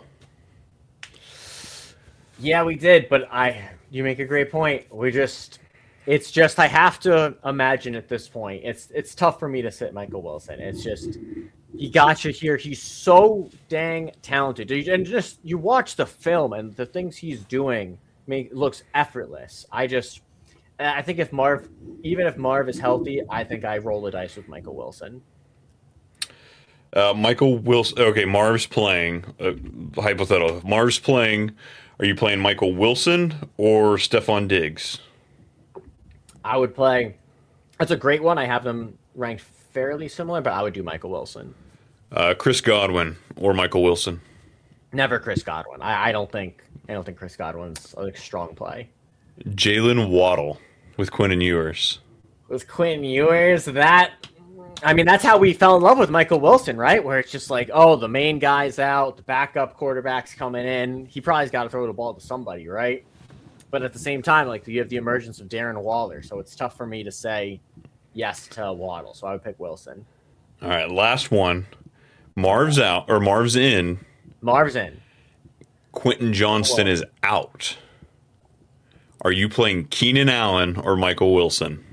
Yeah, we did, but I you make a great point. We just it's just I have to imagine at this point. It's it's tough for me to sit Michael Wilson. It's just he got you here. He's so dang talented. And just you watch the film and the things he's doing make looks effortless. I just I think if Marv, even if Marv is healthy, I think I roll the dice with Michael Wilson. Uh, Michael Wilson. Okay, Marv's playing. Uh, hypothetical. If Marv's playing, are you playing Michael Wilson or Stephon Diggs? I would play. That's a great one. I have them ranked fairly similar, but I would do Michael Wilson. Uh, Chris Godwin or Michael Wilson? Never Chris Godwin. I, I don't think. I don't think Chris Godwin's a strong play. Jalen Waddle with Quentin Ewers. With Quentin Ewers, that I mean, that's how we fell in love with Michael Wilson, right? Where it's just like, oh, the main guy's out, the backup quarterback's coming in. He probably's got to throw the ball to somebody, right? But at the same time, like you have the emergence of Darren Waller, so it's tough for me to say yes to Waddle. So I would pick Wilson. All right, last one. Marv's out or Marv's in. Marv's in. Quentin Johnston is out. Are you playing Keenan Allen or Michael Wilson?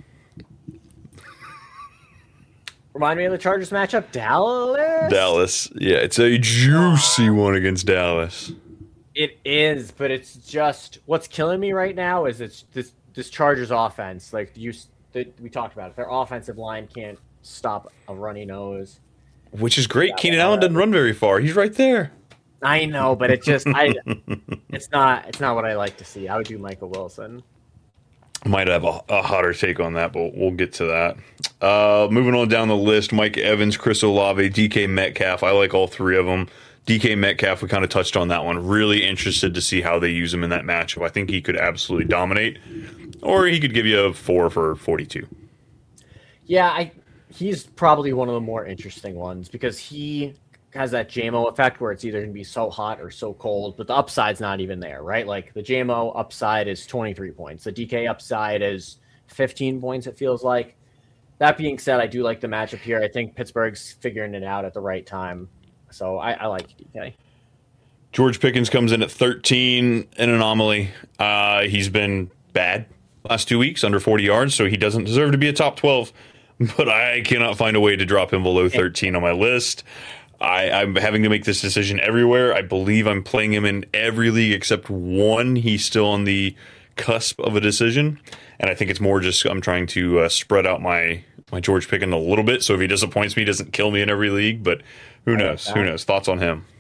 Remind me of the Chargers matchup. Dallas? Dallas. Yeah, it's a juicy one against Dallas. It is, but it's just what's killing me right now is it's this this Chargers offense. Like you, the, we talked about it. Their offensive line can't stop a runny nose. Which is great. Keenan Allen doesn't run very far. He's right there. I know, but it just I it's not it's not what I like to see. I would do Michael Wilson. Might have a, a hotter take on that, but we'll get to that. Uh, moving on down the list, Mike Evans, Chris Olave, D K Metcalf. I like all three of them. D K Metcalf, we kind of touched on that one. Really interested to see how they use him in that matchup. I think he could absolutely dominate, or he could give you a four for forty-two. Yeah, I he's probably one of the more interesting ones because he has that J M O effect where it's either going to be so hot or so cold, but the upside's not even there, right? Like the J M O upside is twenty-three points. The D K upside is fifteen points, it feels like. That being said, I do like the matchup here. I think Pittsburgh's figuring it out at the right time. So I, I like D K. George Pickens comes in at thirteen, an anomaly. Uh, he's been bad last two weeks, under forty yards, so he doesn't deserve to be a top twelve. But I cannot find a way to drop him below thirteen on my list. I, I'm having to make this decision everywhere. I believe I'm playing him in every league except one. He's still on the cusp of a decision, and I think it's more just I'm trying to uh, spread out my my George Pickens a little bit. So if he disappoints me, he doesn't kill me in every league. But who knows? Who knows? Thoughts on him?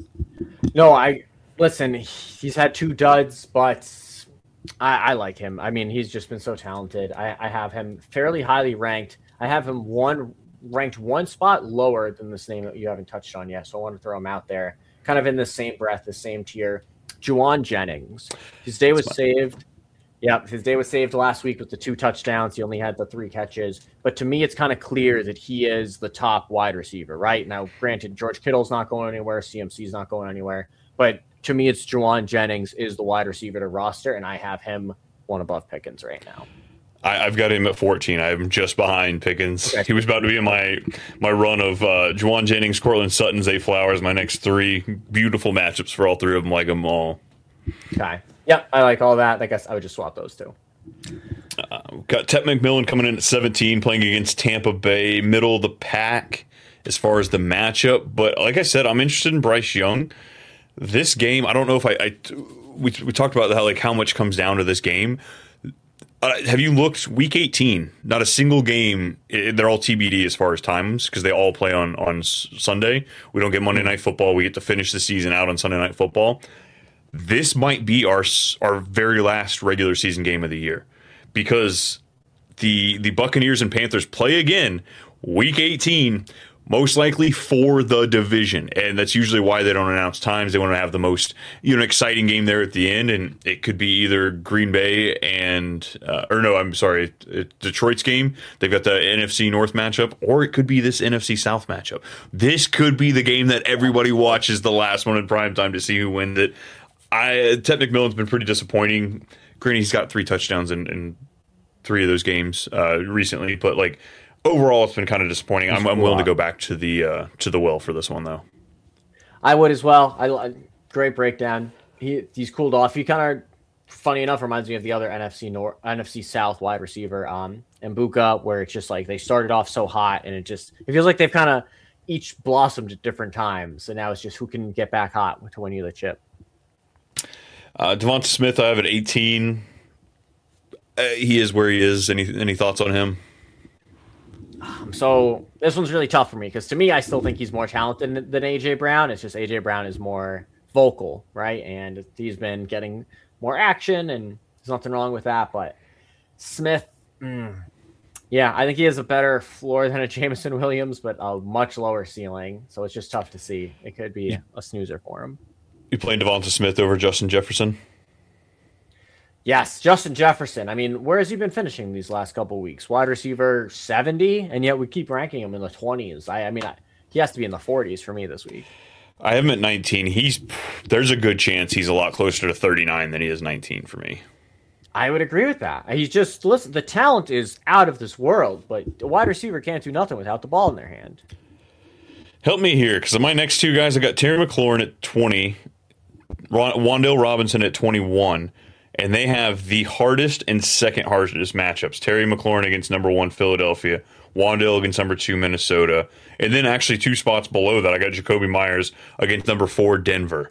No, I listen. He's had two duds, but I, I like him. I mean, he's just been so talented. I, I have him fairly highly ranked. I have him one ranked one spot lower than this name that you haven't touched on yet. So I want to throw him out there, kind of in the same breath, the same tier. Juwan Jennings. His day was saved. Yeah, his day was saved last week with the two touchdowns. He only had the three catches. But to me, it's kind of clear that he is the top wide receiver, right? Now, granted, George Kittle's not going anywhere. C M C's not going anywhere. But to me, it's Juwan Jennings is the wide receiver to roster, and I have him one above Pickens right now. I, I've got him at fourteen. I'm just behind Pickens. Okay. He was about to be in my my run of uh, Juwan Jennings, Cortland Sutton, Zay Flowers, my next three. Beautiful matchups for all three of them. Like them all. Okay. Yep, I like all that. I guess I would just swap those two. Uh, got Tet McMillan coming in at seventeen, playing against Tampa Bay, middle of the pack as far as the matchup. But like I said, I'm interested in Bryce Young. This game, I don't know if I, I we we talked about how like how much comes down to this game. Uh, have you looked week eighteen? Not a single game. It, they're all T B D as far as times because they all play on on Sunday. We don't get Monday Night Football. We get to finish the season out on Sunday Night Football. This might be our our very last regular season game of the year because the the Buccaneers and Panthers play again week eighteen, most likely for the division, and that's usually why they don't announce times. They want to have the most you know exciting game there at the end, and it could be either Green Bay and uh, or no, I'm sorry, Detroit's game. They've got the N F C North matchup, or it could be this N F C South matchup. This could be the game that everybody watches the last one in primetime to see who wins it. I Tet McMillan's been pretty disappointing. Granted, he's got three touchdowns in, in three of those games uh, recently, but like overall, it's been kind of disappointing. I'm, I'm willing to go back to the uh, to the well for this one, though. I would as well. I, I great breakdown. He he's cooled off. He kind of, funny enough, reminds me of the other N F C North, N F C South wide receiver, um, Mbuka, where it's just like they started off so hot, and it just it feels like they've kind of each blossomed at different times, and now it's just who can get back hot to win you the chip. Uh, Devonta Smith, I have at eighteen. Uh, he is where he is. Any any thoughts on him? So this one's really tough for me because to me, I still think he's more talented than, than A J Brown. It's just A J Brown is more vocal, right? And he's been getting more action, and there's nothing wrong with that. But Smith, mm, yeah, I think he has a better floor than a Jameson Williams, but a much lower ceiling. So it's just tough to see. It could be yeah. a snoozer for him. You playing Devonta Smith over Justin Jefferson? Yes, Justin Jefferson. I mean, where has he been finishing these last couple of weeks? Wide receiver seventy, and yet we keep ranking him in the twenties. I, I mean, I, he has to be in the forties for me this week. I have him at nineteen. He's there's a good chance he's a lot closer to thirty-nine than he is nineteen for me. I would agree with that. He's just listen. The talent is out of this world, but a wide receiver can't do nothing without the ball in their hand. Help me here, because of my next two guys, I got Terry McLaurin at twenty. Wan'Dale Robinson at twenty-one, and they have the hardest and second hardest matchups. Terry McLaurin against number one Philadelphia, Wan'Dale against number two Minnesota, and then actually two spots below that, I got Jacoby Myers against number four Denver.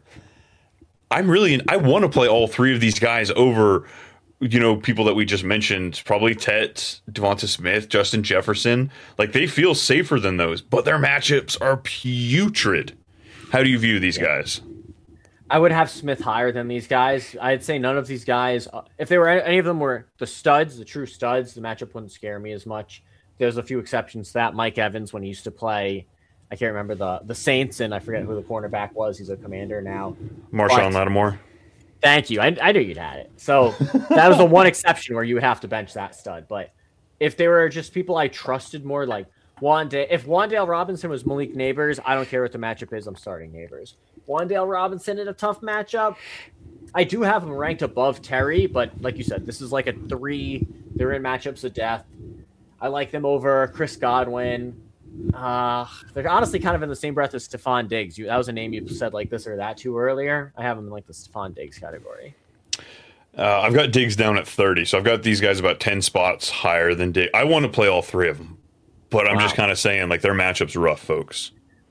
I'm really I want to play all three of these guys over, you know, people that we just mentioned, probably Tet, Devonta Smith, Justin Jefferson. Like they feel safer than those, but their matchups are putrid. How do you view these yeah. guys? I would have Smith higher than these guys. I'd say none of these guys, if they were any of them were the studs, the true studs, the matchup wouldn't scare me as much. There's a few exceptions to that. Mike Evans, when he used to play, I can't remember the the Saints, and I forget who the cornerback was. He's a Commander now. Marshawn but, Lattimore. Thank you. I, I knew you'd had it. So that was the one exception where you would have to bench that stud. But if they were just people I trusted more, like Wan'Dale, if Wan'Dale Robinson was Malik Neighbors, I don't care what the matchup is. I'm starting Neighbors. Wan'Dale Robinson in a tough matchup. I do have him ranked above Terry, but like you said, this is like a three. They're in matchups of death. I like them over Chris Godwin. Uh, they're honestly kind of in the same breath as Stephon Diggs. You, that was a name you said like this or that to earlier. I have them in like the Stephon Diggs category. Uh, I've got Diggs down at thirty, so I've got these guys about ten spots higher than Diggs. I want to play all three of them, but I'm wow. just kind of saying like their matchup's rough, folks.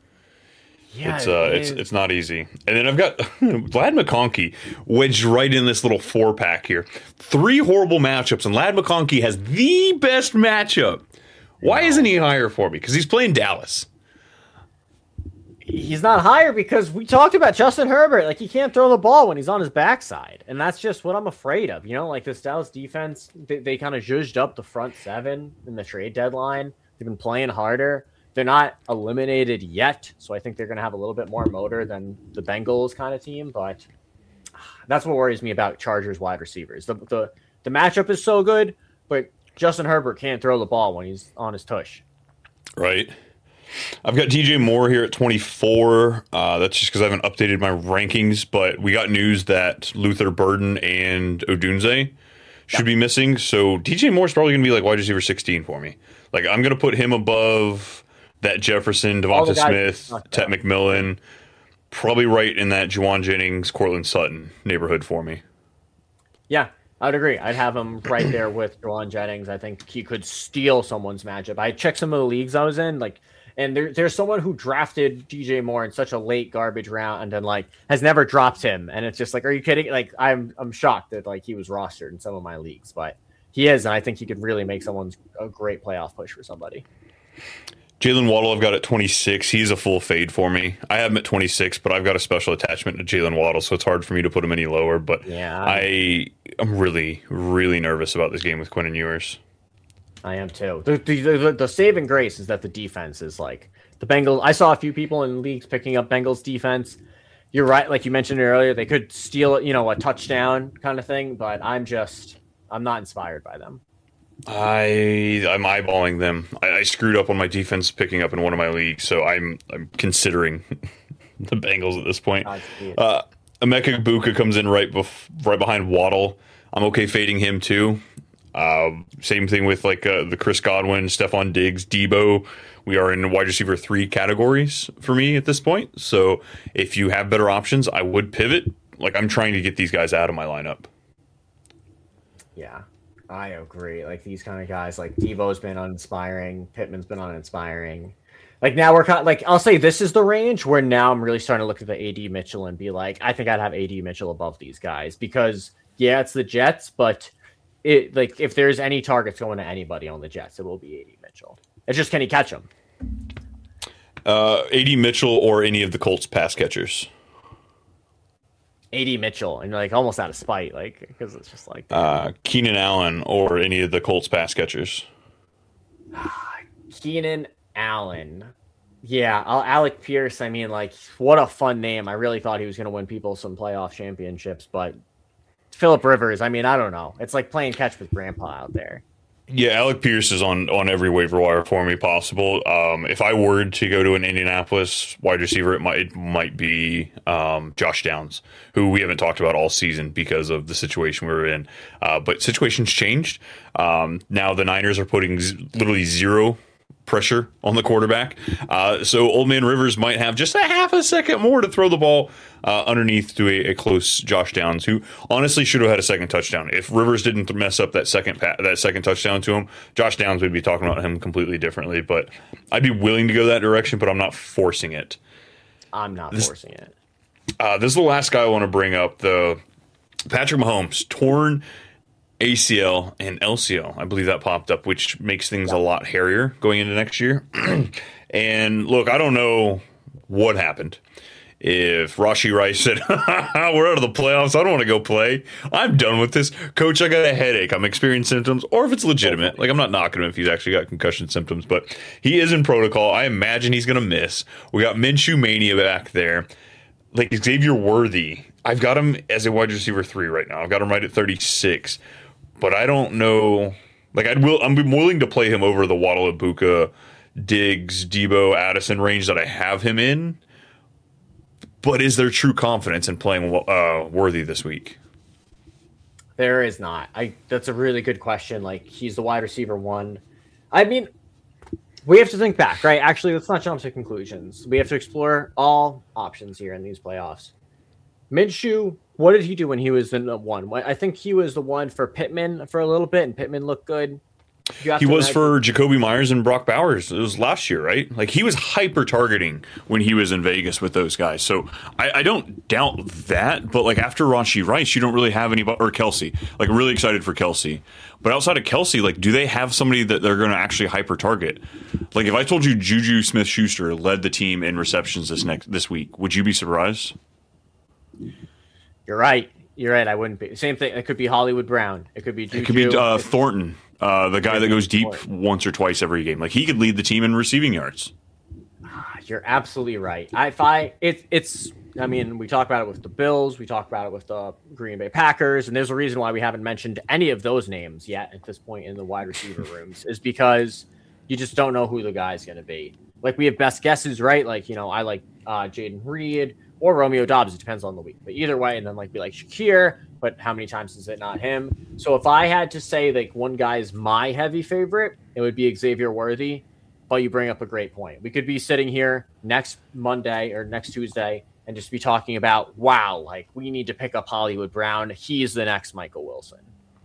Yeah, it's uh, it it's it's not easy. And then I've got Ladd McConkey wedged right in this little four pack here. Three horrible matchups, and Ladd McConkey has the best matchup Why isn't he higher for me? Because he's playing Dallas. He's not higher because we talked about Justin Herbert. Like, he can't throw the ball when he's on his backside. And that's just what I'm afraid of. You know, like this Dallas defense, they, they kind of zhuzhed up the front seven in the trade deadline. They've been playing harder. They're not eliminated yet. So I think they're going to have a little bit more motor than the Bengals kind of team. But that's what worries me about Chargers wide receivers. The, the, the matchup is so good, but Justin Herbert can't throw the ball when he's on his tush. Right. I've got D J Moore here at twenty-four. Uh, that's just because I haven't updated my rankings, but we got news that Luther Burden and Odunze should yeah. be missing. So D J Moore's probably going to be like wide receiver sixteen for me. Like, I'm going to put him above that Jefferson, Devonta Smith, Ted McMillan, probably right in that Juwan Jennings, Cortland Sutton neighborhood for me. Yeah, I'd agree. I'd have him right there with Juwan Jennings. I think he could steal someone's matchup. I checked some of the leagues I was in, like, and there, there's someone who drafted D J Moore in such a late garbage round and like has never dropped him. And it's just like, are you kidding? Like, I'm I'm shocked that like he was rostered in some of my leagues, but he is, and I think he could really make someone's a great playoff push for somebody. Jalen Waddle, I've got at twenty-six. He's a full fade for me. I have him at twenty-six, but I've got a special attachment to Jalen Waddle, so it's hard for me to put him any lower. But yeah, I am really, really nervous about this game with Quinn and Ewers. I am too. The, the, the, the saving grace is that the defense is like the Bengals. I saw a few people in leagues picking up Bengals defense. You're right. Like you mentioned earlier, they could steal, you know, a touchdown kind of thing, but I'm just, I'm not inspired by them. I, I'm eyeballing them. I, I screwed up on my defense picking up in one of my leagues, so I'm, I'm considering the Bengals at this point. Uh, Emeka Egbuka comes in right bef- right behind Waddle. I'm okay fading him too. Uh, same thing with like uh, the Chris Godwin, Stephon Diggs, Debo. We are in wide receiver three categories for me at this point. So if you have better options, I would pivot. Like I'm trying to get these guys out of my lineup. Yeah, I agree. Like these kind of guys, like Debo's been uninspiring. Pittman's been uninspiring. Like now we're kind of, like, I'll say this is the range where now I'm really starting to look at the A D Mitchell and be like, I think I'd have A D Mitchell above these guys because yeah, it's the Jets, but it like if there's any targets going to anybody on the Jets, it will be A D Mitchell. It's just, can he catch them? Uh, A D Mitchell or any of the Colts pass catchers. A D Mitchell, and like almost out of spite, like because it's just like uh, Keenan Allen or any of the Colts pass catchers. Keenan Allen, yeah, I'll, Alec Pierce. I mean, like what a fun name. I really thought he was going to win people some playoff championships, but Phillip Rivers, I mean, I don't know. It's like playing catch with grandpa out there. Yeah, Alec Pierce is on, on every waiver wire for me possible. Um, if I were to go to an Indianapolis wide receiver, it might it might be um, Josh Downs, who we haven't talked about all season because of the situation we were in. Uh, but situations changed. Um, now the Niners are putting z- literally zero pressure on the quarterback. Uh, so Old Man Rivers might have just a half a second more to throw the ball uh, underneath to a, a close Josh Downs, who honestly should have had a second touchdown. If Rivers didn't mess up that second pa- that second touchdown to him, Josh Downs would be talking about him completely differently. But I'd be willing to go that direction, but I'm not forcing it. I'm not this, forcing it. Uh, this is the last guy I want to bring up. The Patrick Mahomes, torn A C L and L C L, I believe that popped up, which makes things a lot hairier going into next year. And look, I don't know what happened. If Rashee Rice said, we're out of the playoffs, I don't want to go play. I'm done with this. Coach, I got a headache. I'm experiencing symptoms. Or if it's legitimate. Like, I'm not knocking him if he's actually got concussion symptoms. But he is in protocol. I imagine he's going to miss. We got Minshew Mania back there. Like, Xavier Worthy, I've got him as a wide receiver three right now. I've got him right at thirty-six. But I don't know. Like, I'd will, I'm willing to play him over the Waddle, Egbuka, Diggs, Debo, Addison range that I have him in. But is there true confidence in playing uh, Worthy this week? There is not. I. That's a really good question. Like, he's the wide receiver one. I mean, we have to think back, right? Actually, let's not jump to conclusions. We have to explore all options here in these playoffs. Minshew, what did he do when he was in the one? I think he was the one for Pittman for a little bit, and Pittman looked good. You have He to was imagine- for Jacoby Myers and Brock Bowers. It was last year, right? Like he was hyper targeting when he was in Vegas with those guys. So I, I don't doubt that. But like after Rashee Rice, you don't really have anybody, or Kelsey. Like I'm really excited for Kelsey. But outside of Kelsey, like do they have somebody that they're going to actually hyper target? Like if I told you Juju Smith-Schuster led the team in receptions this next this week, would you be surprised? You're right. You're right. I wouldn't be. Same thing. It could be Hollywood Brown. It could be Juju. It could be uh, Thornton, uh, the guy that goes deep Thornton. once or twice every game. Like he could lead the team in receiving yards. You're absolutely right. I, if I, it, it's, I mean, we talk about it with the Bills, we talk about it with the Green Bay Packers, and there's a reason why we haven't mentioned any of those names yet at this point in the wide receiver rooms, is because you just don't know who the guy's going to be. Like we have best guesses, right? Like, you know, I like uh, Jaden Reed or Romeo Dobbs. It depends on the week, but either way, and then like be like Shakir, but how many times is it not him? So if I had to say like one guy is my heavy favorite, it would be Xavier Worthy. But you bring up a great point. We could be sitting here next Monday or next Tuesday and just be talking about, wow, like we need to pick up Hollywood Brown. He's the next Michael Wilson.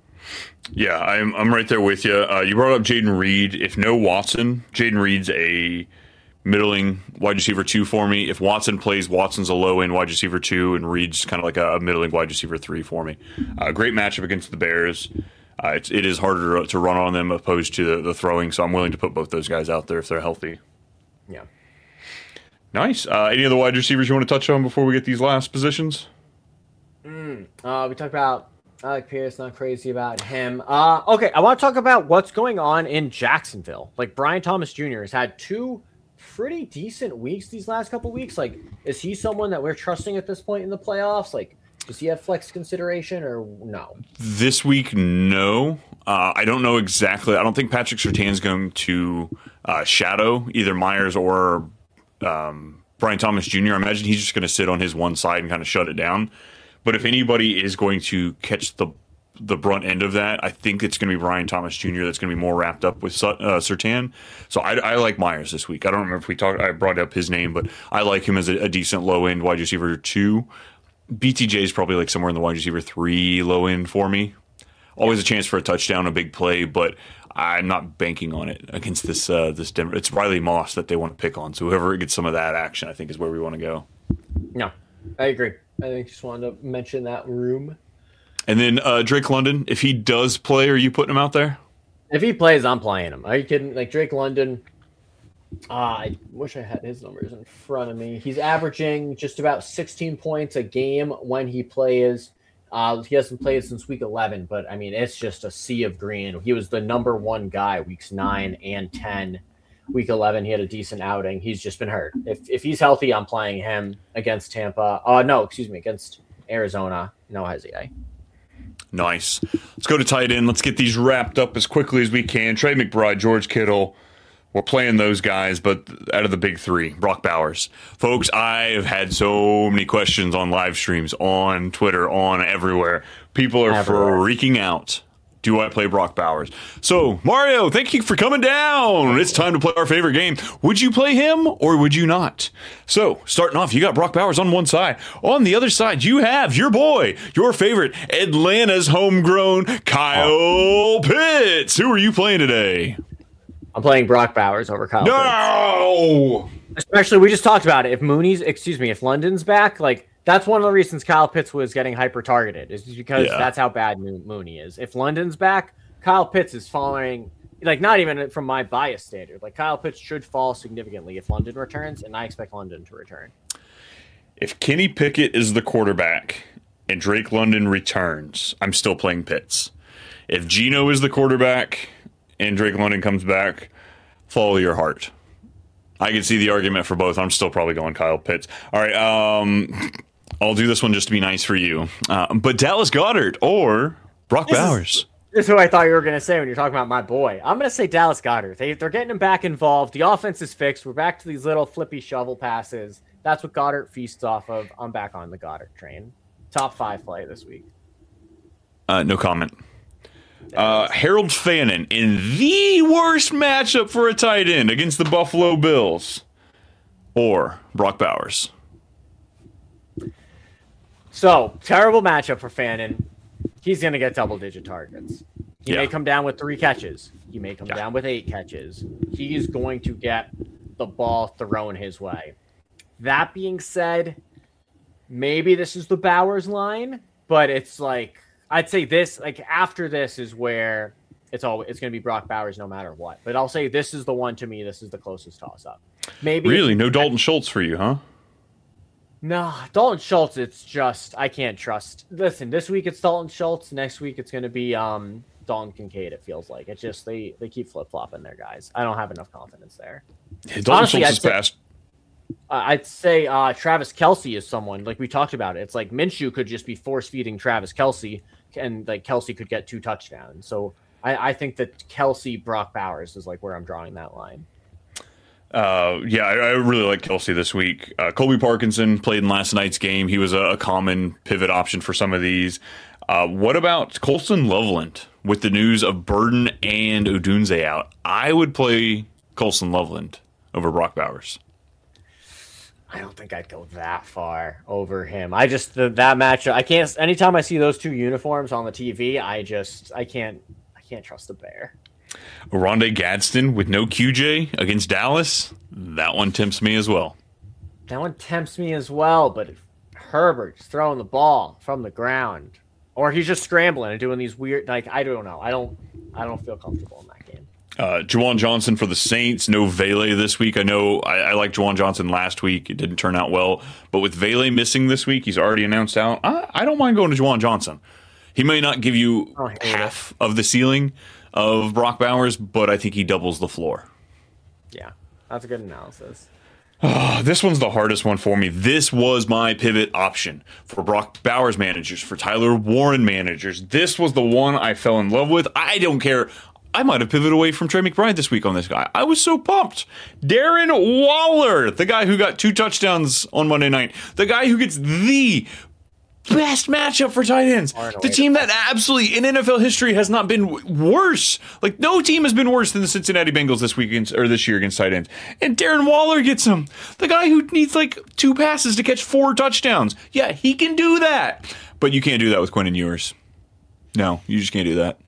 Yeah, I'm I'm right there with you. Uh, you brought up Jaden Reed. If no Watson, Jaden Reed's a middling wide receiver two for me. If Watson plays, Watson's a low end wide receiver two, and Reed's kind of like a, a middling wide receiver three for me. Uh, great matchup against the Bears. Uh, it's, it is harder to run on them opposed to the, the throwing, so I'm willing to put both those guys out there if they're healthy. Yeah. Nice. Uh, any other wide receivers you want to touch on before we get these last positions? Mm, uh, we talked about Alec Pierce, not crazy about him. Uh, okay, I want to talk about what's going on in Jacksonville. Like Brian Thomas Junior has had two pretty decent weeks these last couple weeks. Like, is he someone that we're trusting at this point in the playoffs? Like, does he have flex consideration or no? This week, no. Uh, I don't know exactly. I don't think Patrick Surtain's going to uh, shadow either Myers or um, Brian Thomas Junior I imagine he's just going to sit on his one side and kind of shut it down. But if anybody is going to catch the the brunt end of that, I think it's going to be Brian Thomas Junior that's going to be more wrapped up with uh, Surtain. So I, I like Myers this week. I don't remember if we talked. I brought up his name, but I like him as a, a decent low end wide receiver two. B T J is probably like somewhere in the wide receiver three low end for me. Always a chance for a touchdown, a big play, but I'm not banking on it against this uh, this Denver. It's Riley Moss that they want to pick on. So whoever gets some of that action, I think, is where we want to go. No, I agree. I think just wanted to mention that room. And then uh, Drake London, if he does play, are you putting him out there? If he plays, I'm playing him. Are you kidding? Like Drake London. Uh, I wish I had his numbers in front of me. He's averaging just about sixteen points a game when he plays. Uh, he hasn't played since week eleven, but I mean, it's just a sea of green. He was the number one guy weeks nine and ten. Week eleven, he had a decent outing. He's just been hurt. If if he's healthy, I'm playing him against Tampa. Uh, no, excuse me, against Arizona. No hesitate. Nice. Let's go to tight end. Let's get these wrapped up as quickly as we can. Trey McBride, George Kittle. We're playing those guys, but out of the big three, Brock Bowers. Folks, I have had so many questions on live streams, on Twitter, on everywhere. People are Everywhere. freaking out. Do I play Brock Bowers? So, Mario, thank you for coming down. It's time to play our favorite game. Would you play him or would you not? So, starting off, you got Brock Bowers on one side. On the other side, you have your boy, your favorite, Atlanta's homegrown Kyle Pitts. Who are you playing today? I'm playing Brock Bowers over Kyle Pitts. No! Especially, we just talked about it. If Mooney's, excuse me, if London's back, like, that's one of the reasons Kyle Pitts was getting hyper targeted, is because Yeah. that's how bad Mo- Mooney is. If London's back, Kyle Pitts is falling, like, not even from my bias standard. Like, Kyle Pitts should fall significantly if London returns, and I expect London to return. If Kenny Pickett is the quarterback and Drake London returns, I'm still playing Pitts. If Geno is the quarterback and Drake London comes back, follow your heart. I can see the argument for both. I'm still probably going Kyle Pitts. All right, um, I'll do this one just to be nice for you. Uh, but Dallas Goedert or Brock This is- Bowers? This is who I thought you were going to say when you're talking about my boy. I'm going to say Dallas Goedert. They, they're getting him back involved. The offense is fixed. We're back to these little flippy shovel passes. That's what Goddard feasts off of. I'm back on the Goddard train. Top five play this week. Uh, no comment. Uh, Harold Fannin in the worst matchup for a tight end against the Buffalo Bills or Brock Bowers? So, terrible matchup for Fannin. He's going to get double-digit targets. He Yeah. may come down with three catches. He may come Yeah. down with eight catches. He's going to get the ball thrown his way. That being said, maybe this is the Bowers line, but it's like I'd say this like after this is where it's all it's going to be Brock Bowers no matter what. But I'll say this is the one to me. This is the closest toss up. Maybe Really, no Dalton Schultz for you, huh? No, Dalton Schultz. It's just I can't trust. Listen, this week it's Dalton Schultz. Next week it's going to be um, Dalton Kincaid. It feels like it's just they they keep flip flopping their guys. I don't have enough confidence there. Yeah, Dalton Honestly, Schultz I'd is say- fast. Uh, I'd say uh, Travis Kelce is someone like we talked about. It. It's like Minshew could just be force feeding Travis Kelce, and like Kelce could get two touchdowns. So I, I think that Kelce Brock Bowers is like where I'm drawing that line. Uh, yeah, I, I really like Kelsey this week. Uh, Colby Parkinson played in last night's game. He was a, a common pivot option for some of these. Uh, what about Colston Loveland with the news of Burden and Odunze out? I would play Colston Loveland over Brock Bowers. I don't think I'd go that far over him. I just the, that matchup. I can't. Anytime I see those two uniforms on the T V, I just I can't. I can't trust the Bear. Rondé Gadsden with no Q J against Dallas. That one tempts me as well. That one tempts me as well. But if Herbert's throwing the ball from the ground, or he's just scrambling and doing these weird, like I don't know. I don't. I don't feel comfortable in that game. Uh, Juwan Johnson for the Saints. No Vele this week. I know I, I liked Juwan Johnson last week. It didn't turn out well. But with Vele missing this week, he's already announced out. I, I don't mind going to Juwan Johnson. He may not give you Oh, I hate half of the ceiling of Brock Bowers, but I think he doubles the floor. Yeah, that's a good analysis. Uh, this one's the hardest one for me. This was my pivot option for Brock Bowers managers, for Tyler Warren managers. This was the one I fell in love with. I don't care. I might have pivoted away from Trey McBride this week on this guy. I was so pumped. Darren Waller, the guy who got two touchdowns on Monday night, the guy who gets the best matchup for tight ends, the team that absolutely in N F L history has not been w- worse. Like no team has been worse than the Cincinnati Bengals this week against, or this year against tight ends. And Darren Waller gets him, the guy who needs like two passes to catch four touchdowns. Yeah, he can do that, but you can't do that with Quentin Ewers. No, you just can't do that.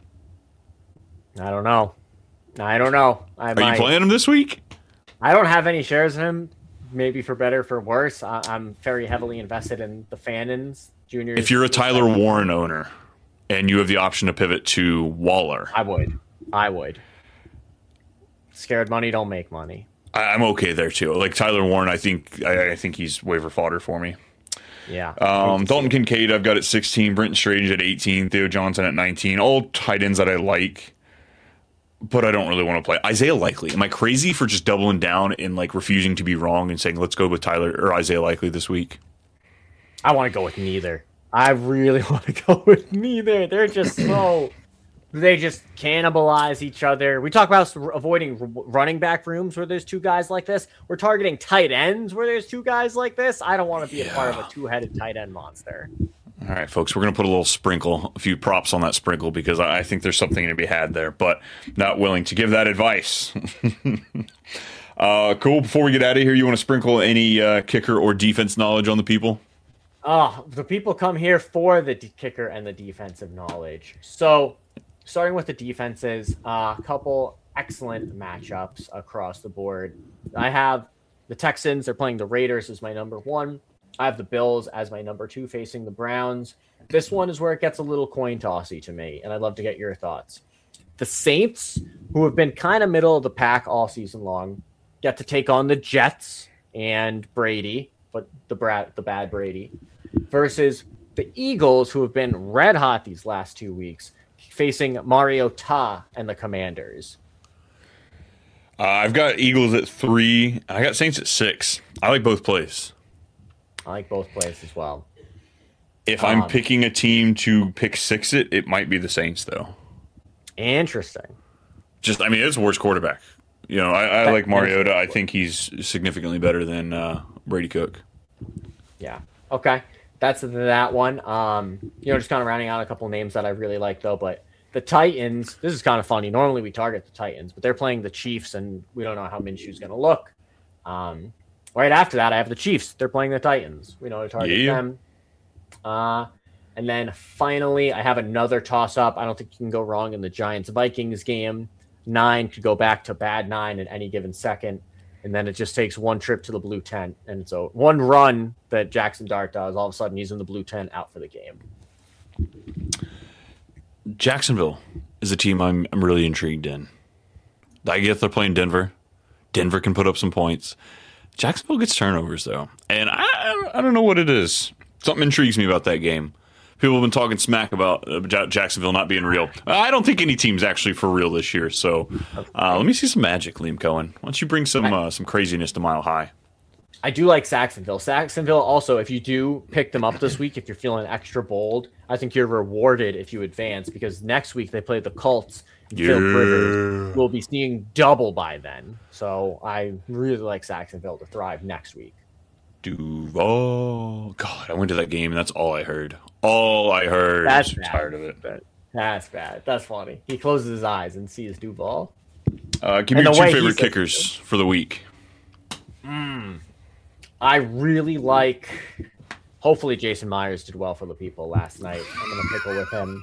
I don't know. I don't know. I Are might. you playing him this week? I don't have any shares in him. Maybe for better, for worse. I, I'm very heavily invested in the Fannons Junior. If you're a Tyler Warren owner and you have the option to pivot to Waller, I would. I would. Scared money don't make money. I, I'm okay there too. Like Tyler Warren, I think I, I think he's waiver fodder for me. Yeah. Um, Dalton Kincaid, I've got at sixteen. Brenton Strange at eighteen. Theo Johnson at nineteen. All tight ends that I like, but I don't really want to play. Isaiah Likely. Am I crazy for just doubling down and like refusing to be wrong and saying let's go with Tyler or Isaiah Likely this week? I want to go with neither. I really want to go with neither. They're just so. They just cannibalize each other. We talk about avoiding r- running back rooms where there's two guys like this. We're targeting tight ends where there's two guys like this. I don't want to be Yeah. a part of a two-headed tight end monster. All right, folks, we're going to put a little sprinkle, a few props on that sprinkle because I I think there's something to be had there, but not willing to give that advice. uh, cool. Before we get out of here, you want to sprinkle any uh, kicker or defense knowledge on the people? Oh, the people come here for the d- kicker and the defensive knowledge. So, starting with the defenses, a uh, couple excellent matchups across the board. I have the Texans. They're playing the Raiders as my number one. I have the Bills as my number two facing the Browns. This one is where it gets a little coin tossy to me, and I'd love to get your thoughts. The Saints, who have been kind of middle of the pack all season long, get to take on the Jets and Brady, but the brat, the bad Brady, versus the Eagles, who have been red hot these last two weeks, facing Mariota and the Commanders. Uh, I've got Eagles at three. I got Saints at six. I like both plays. I like both plays as well. If I'm Um, picking a team to pick six it, it might be the Saints, though. Interesting. Just, I mean, it's a worse quarterback. You know, I, I That like is Mariota. I true. think he's significantly better than uh, Brady Cook. Yeah. Okay. That's that one. Um, you know, just kind of rounding out a couple names that I really like, though. But the Titans, this is kind of funny. Normally we target the Titans, but they're playing the Chiefs, and we don't know how Minshew's going to look. Um, right after that, I have the Chiefs. They're playing the Titans. We know to target Yeah. them. Uh, And then finally, I have another toss-up. I don't think you can go wrong in the Giants-Vikings game. Nine could go back to bad nine at any given second. And then it just takes one trip to the blue tent. And so one run that Jackson Dart does, all of a sudden he's in the blue tent out for the game. Jacksonville is a team I'm I'm really intrigued in. I get they're playing Denver. Denver can put up some points. Jacksonville gets turnovers, though. And I, I don't know what it is. Something intrigues me about that game. People have been talking smack about uh, Jacksonville not being real. I don't think any team's actually for real this year. So uh, let me see some magic, Liam Cohen. Why don't you bring some uh, some craziness to Mile High? I do like Saxonville. Saxonville also, if you do pick them up this week, if you're feeling extra bold, I think you're rewarded if you advance because next week they play the Colts. And yeah. Phil Rivers will be seeing double by then. So I really like Saxonville to thrive next week. Duval. God, I went to that game and that's all I heard. All I heard. That's I'm bad. tired of it. That's bad. That's funny. He closes his eyes and sees Duval. Uh, give me your two favorite kickers for the week. Mm, I really like. Hopefully, Jason Myers did well for the people last night. I'm gonna pickle with him.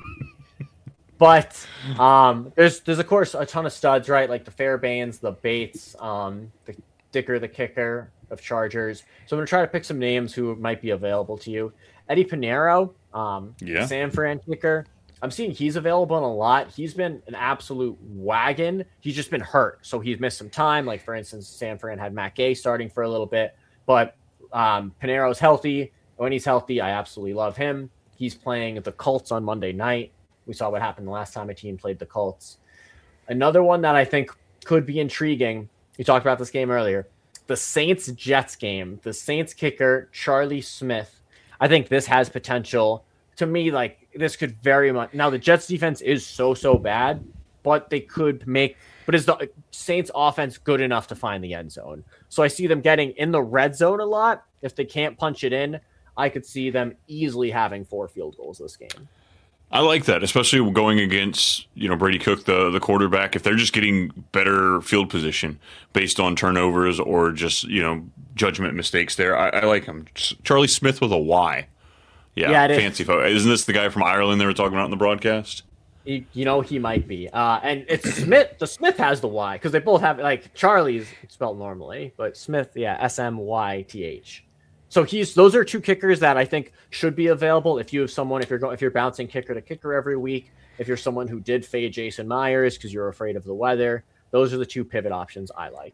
But um, there's there's of course a ton of studs, right? Like the Fairbairns, the Bates, um, the Dicker, the kicker of Chargers. So I'm gonna try to pick some names who might be available to you. Eddie Pinheiro, um, yeah. San Fran kicker. I'm seeing he's available in a lot. He's been an absolute wagon. He's just been hurt, so he's missed some time. Like for instance, San Fran had Matt Gay starting for a little bit, but um, Pinheiro's healthy. When he's healthy, I absolutely love him. He's playing the Colts on Monday night. We saw what happened the last time a team played the Colts. Another one that I think could be intriguing. We talked about this game earlier. The Saints-Jets game. The Saints kicker, Charlie Smith. I think this has potential. To me, like, this could very much... Now, the Jets defense is so, so bad, but they could make... But is the Saints offense good enough to find the end zone? So I see them getting in the red zone a lot. If they can't punch it in, I could see them easily having four field goals this game. I like that, especially going against, you know, Brady Cook, the, the quarterback. If they're just getting better field position based on turnovers or just, you know, judgment mistakes there, I, I like him. Charlie Smith with a Y. Yeah, yeah fancy is. photo. Isn't this the guy from Ireland they were talking about in the broadcast? He, you know, he might be. Uh, and it's Smith. The Smith has the Y because they both have, like, Charlie's spelled normally, but Smith, yeah, S M Y T H. So he's those are two kickers that I think should be available if you have someone if you're going if you're bouncing kicker to kicker every week, if you're someone who did fade Jason Myers because you're afraid of the weather. Those are the two pivot options I like.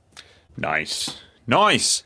Nice. Nice.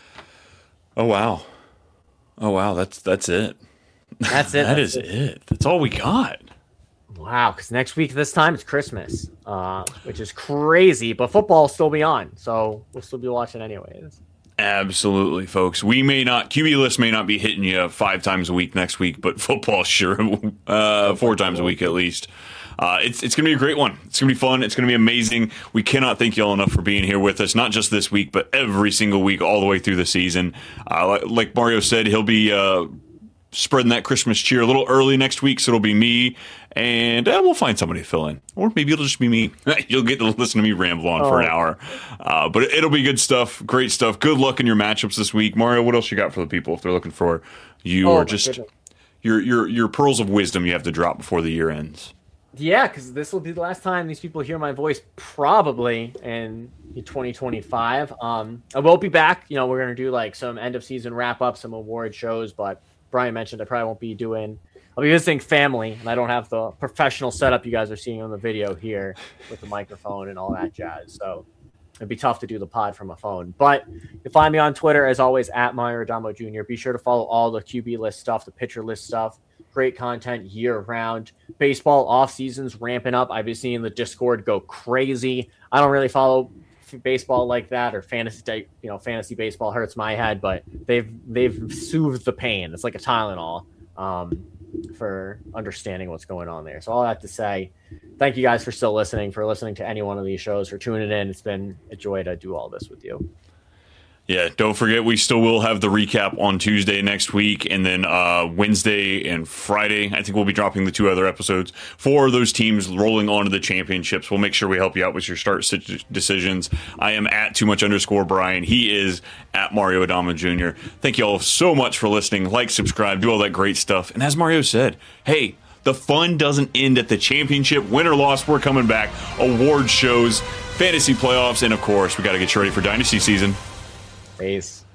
Oh wow. Oh wow, that's that's it. That's it. that that's is it. it. That's all we got. Wow, because next week this time it's Christmas, uh, which is crazy, but football will still be on, so we'll still be watching anyways. Absolutely, folks. We may not, Q B List may not be hitting you five times a week next week, but football sure, uh, four times a week at least. Uh, it's it's going to be a great one. It's going to be fun. It's going to be amazing. We cannot thank y'all enough for being here with us, not just this week, but every single week all the way through the season. Uh, like, like Mario said, he'll be uh, spreading that Christmas cheer a little early next week, so it'll be me, and uh, we'll find somebody to fill in. Or maybe it'll just be me. You'll get to listen to me ramble on oh. for an hour. Uh, but it'll be good stuff, great stuff. Good luck in your matchups this week. Mario, what else you got for the people if they're looking for you oh, or just your, your, your pearls of wisdom you have to drop before the year ends? Yeah, because this will be the last time these people hear my voice, probably in twenty twenty-five. Um, I will be back. You know, we're going to do like some end of season wrap up, some award shows. But Brian mentioned I probably won't be doing. I'll be visiting family, and I don't have the professional setup you guys are seeing on the video here with the microphone and all that jazz. So it'd be tough to do the pod from a phone. But you find me on Twitter, as always, at Mario Adamo Junior Be sure to follow all the Q B list stuff, the pitcher list stuff. Great content year round. Baseball off season's ramping up. I've been seeing the Discord go crazy. I don't really follow f- baseball like that or fantasy, you know, fantasy baseball hurts my head, but they've they've soothed the pain. It's like a Tylenol um, for understanding what's going on there. So all I have to say, thank you guys for still listening, for listening to any one of these shows, for tuning in. It's been a joy to do all this with you. Yeah, don't forget we still will have the recap on Tuesday next week, and then uh, Wednesday and Friday. I think we'll be dropping the two other episodes for those teams rolling on to the championships. We'll make sure we help you out with your start decisions. I am at too much underscore Brian. He is at Mario Adama Junior Thank you all so much for listening. Like, subscribe, do all that great stuff. And as Mario said, hey, the fun doesn't end at the championship. Win or loss, we're coming back. Award shows, fantasy playoffs, and of course, we got to get you ready for Dynasty season. Peace.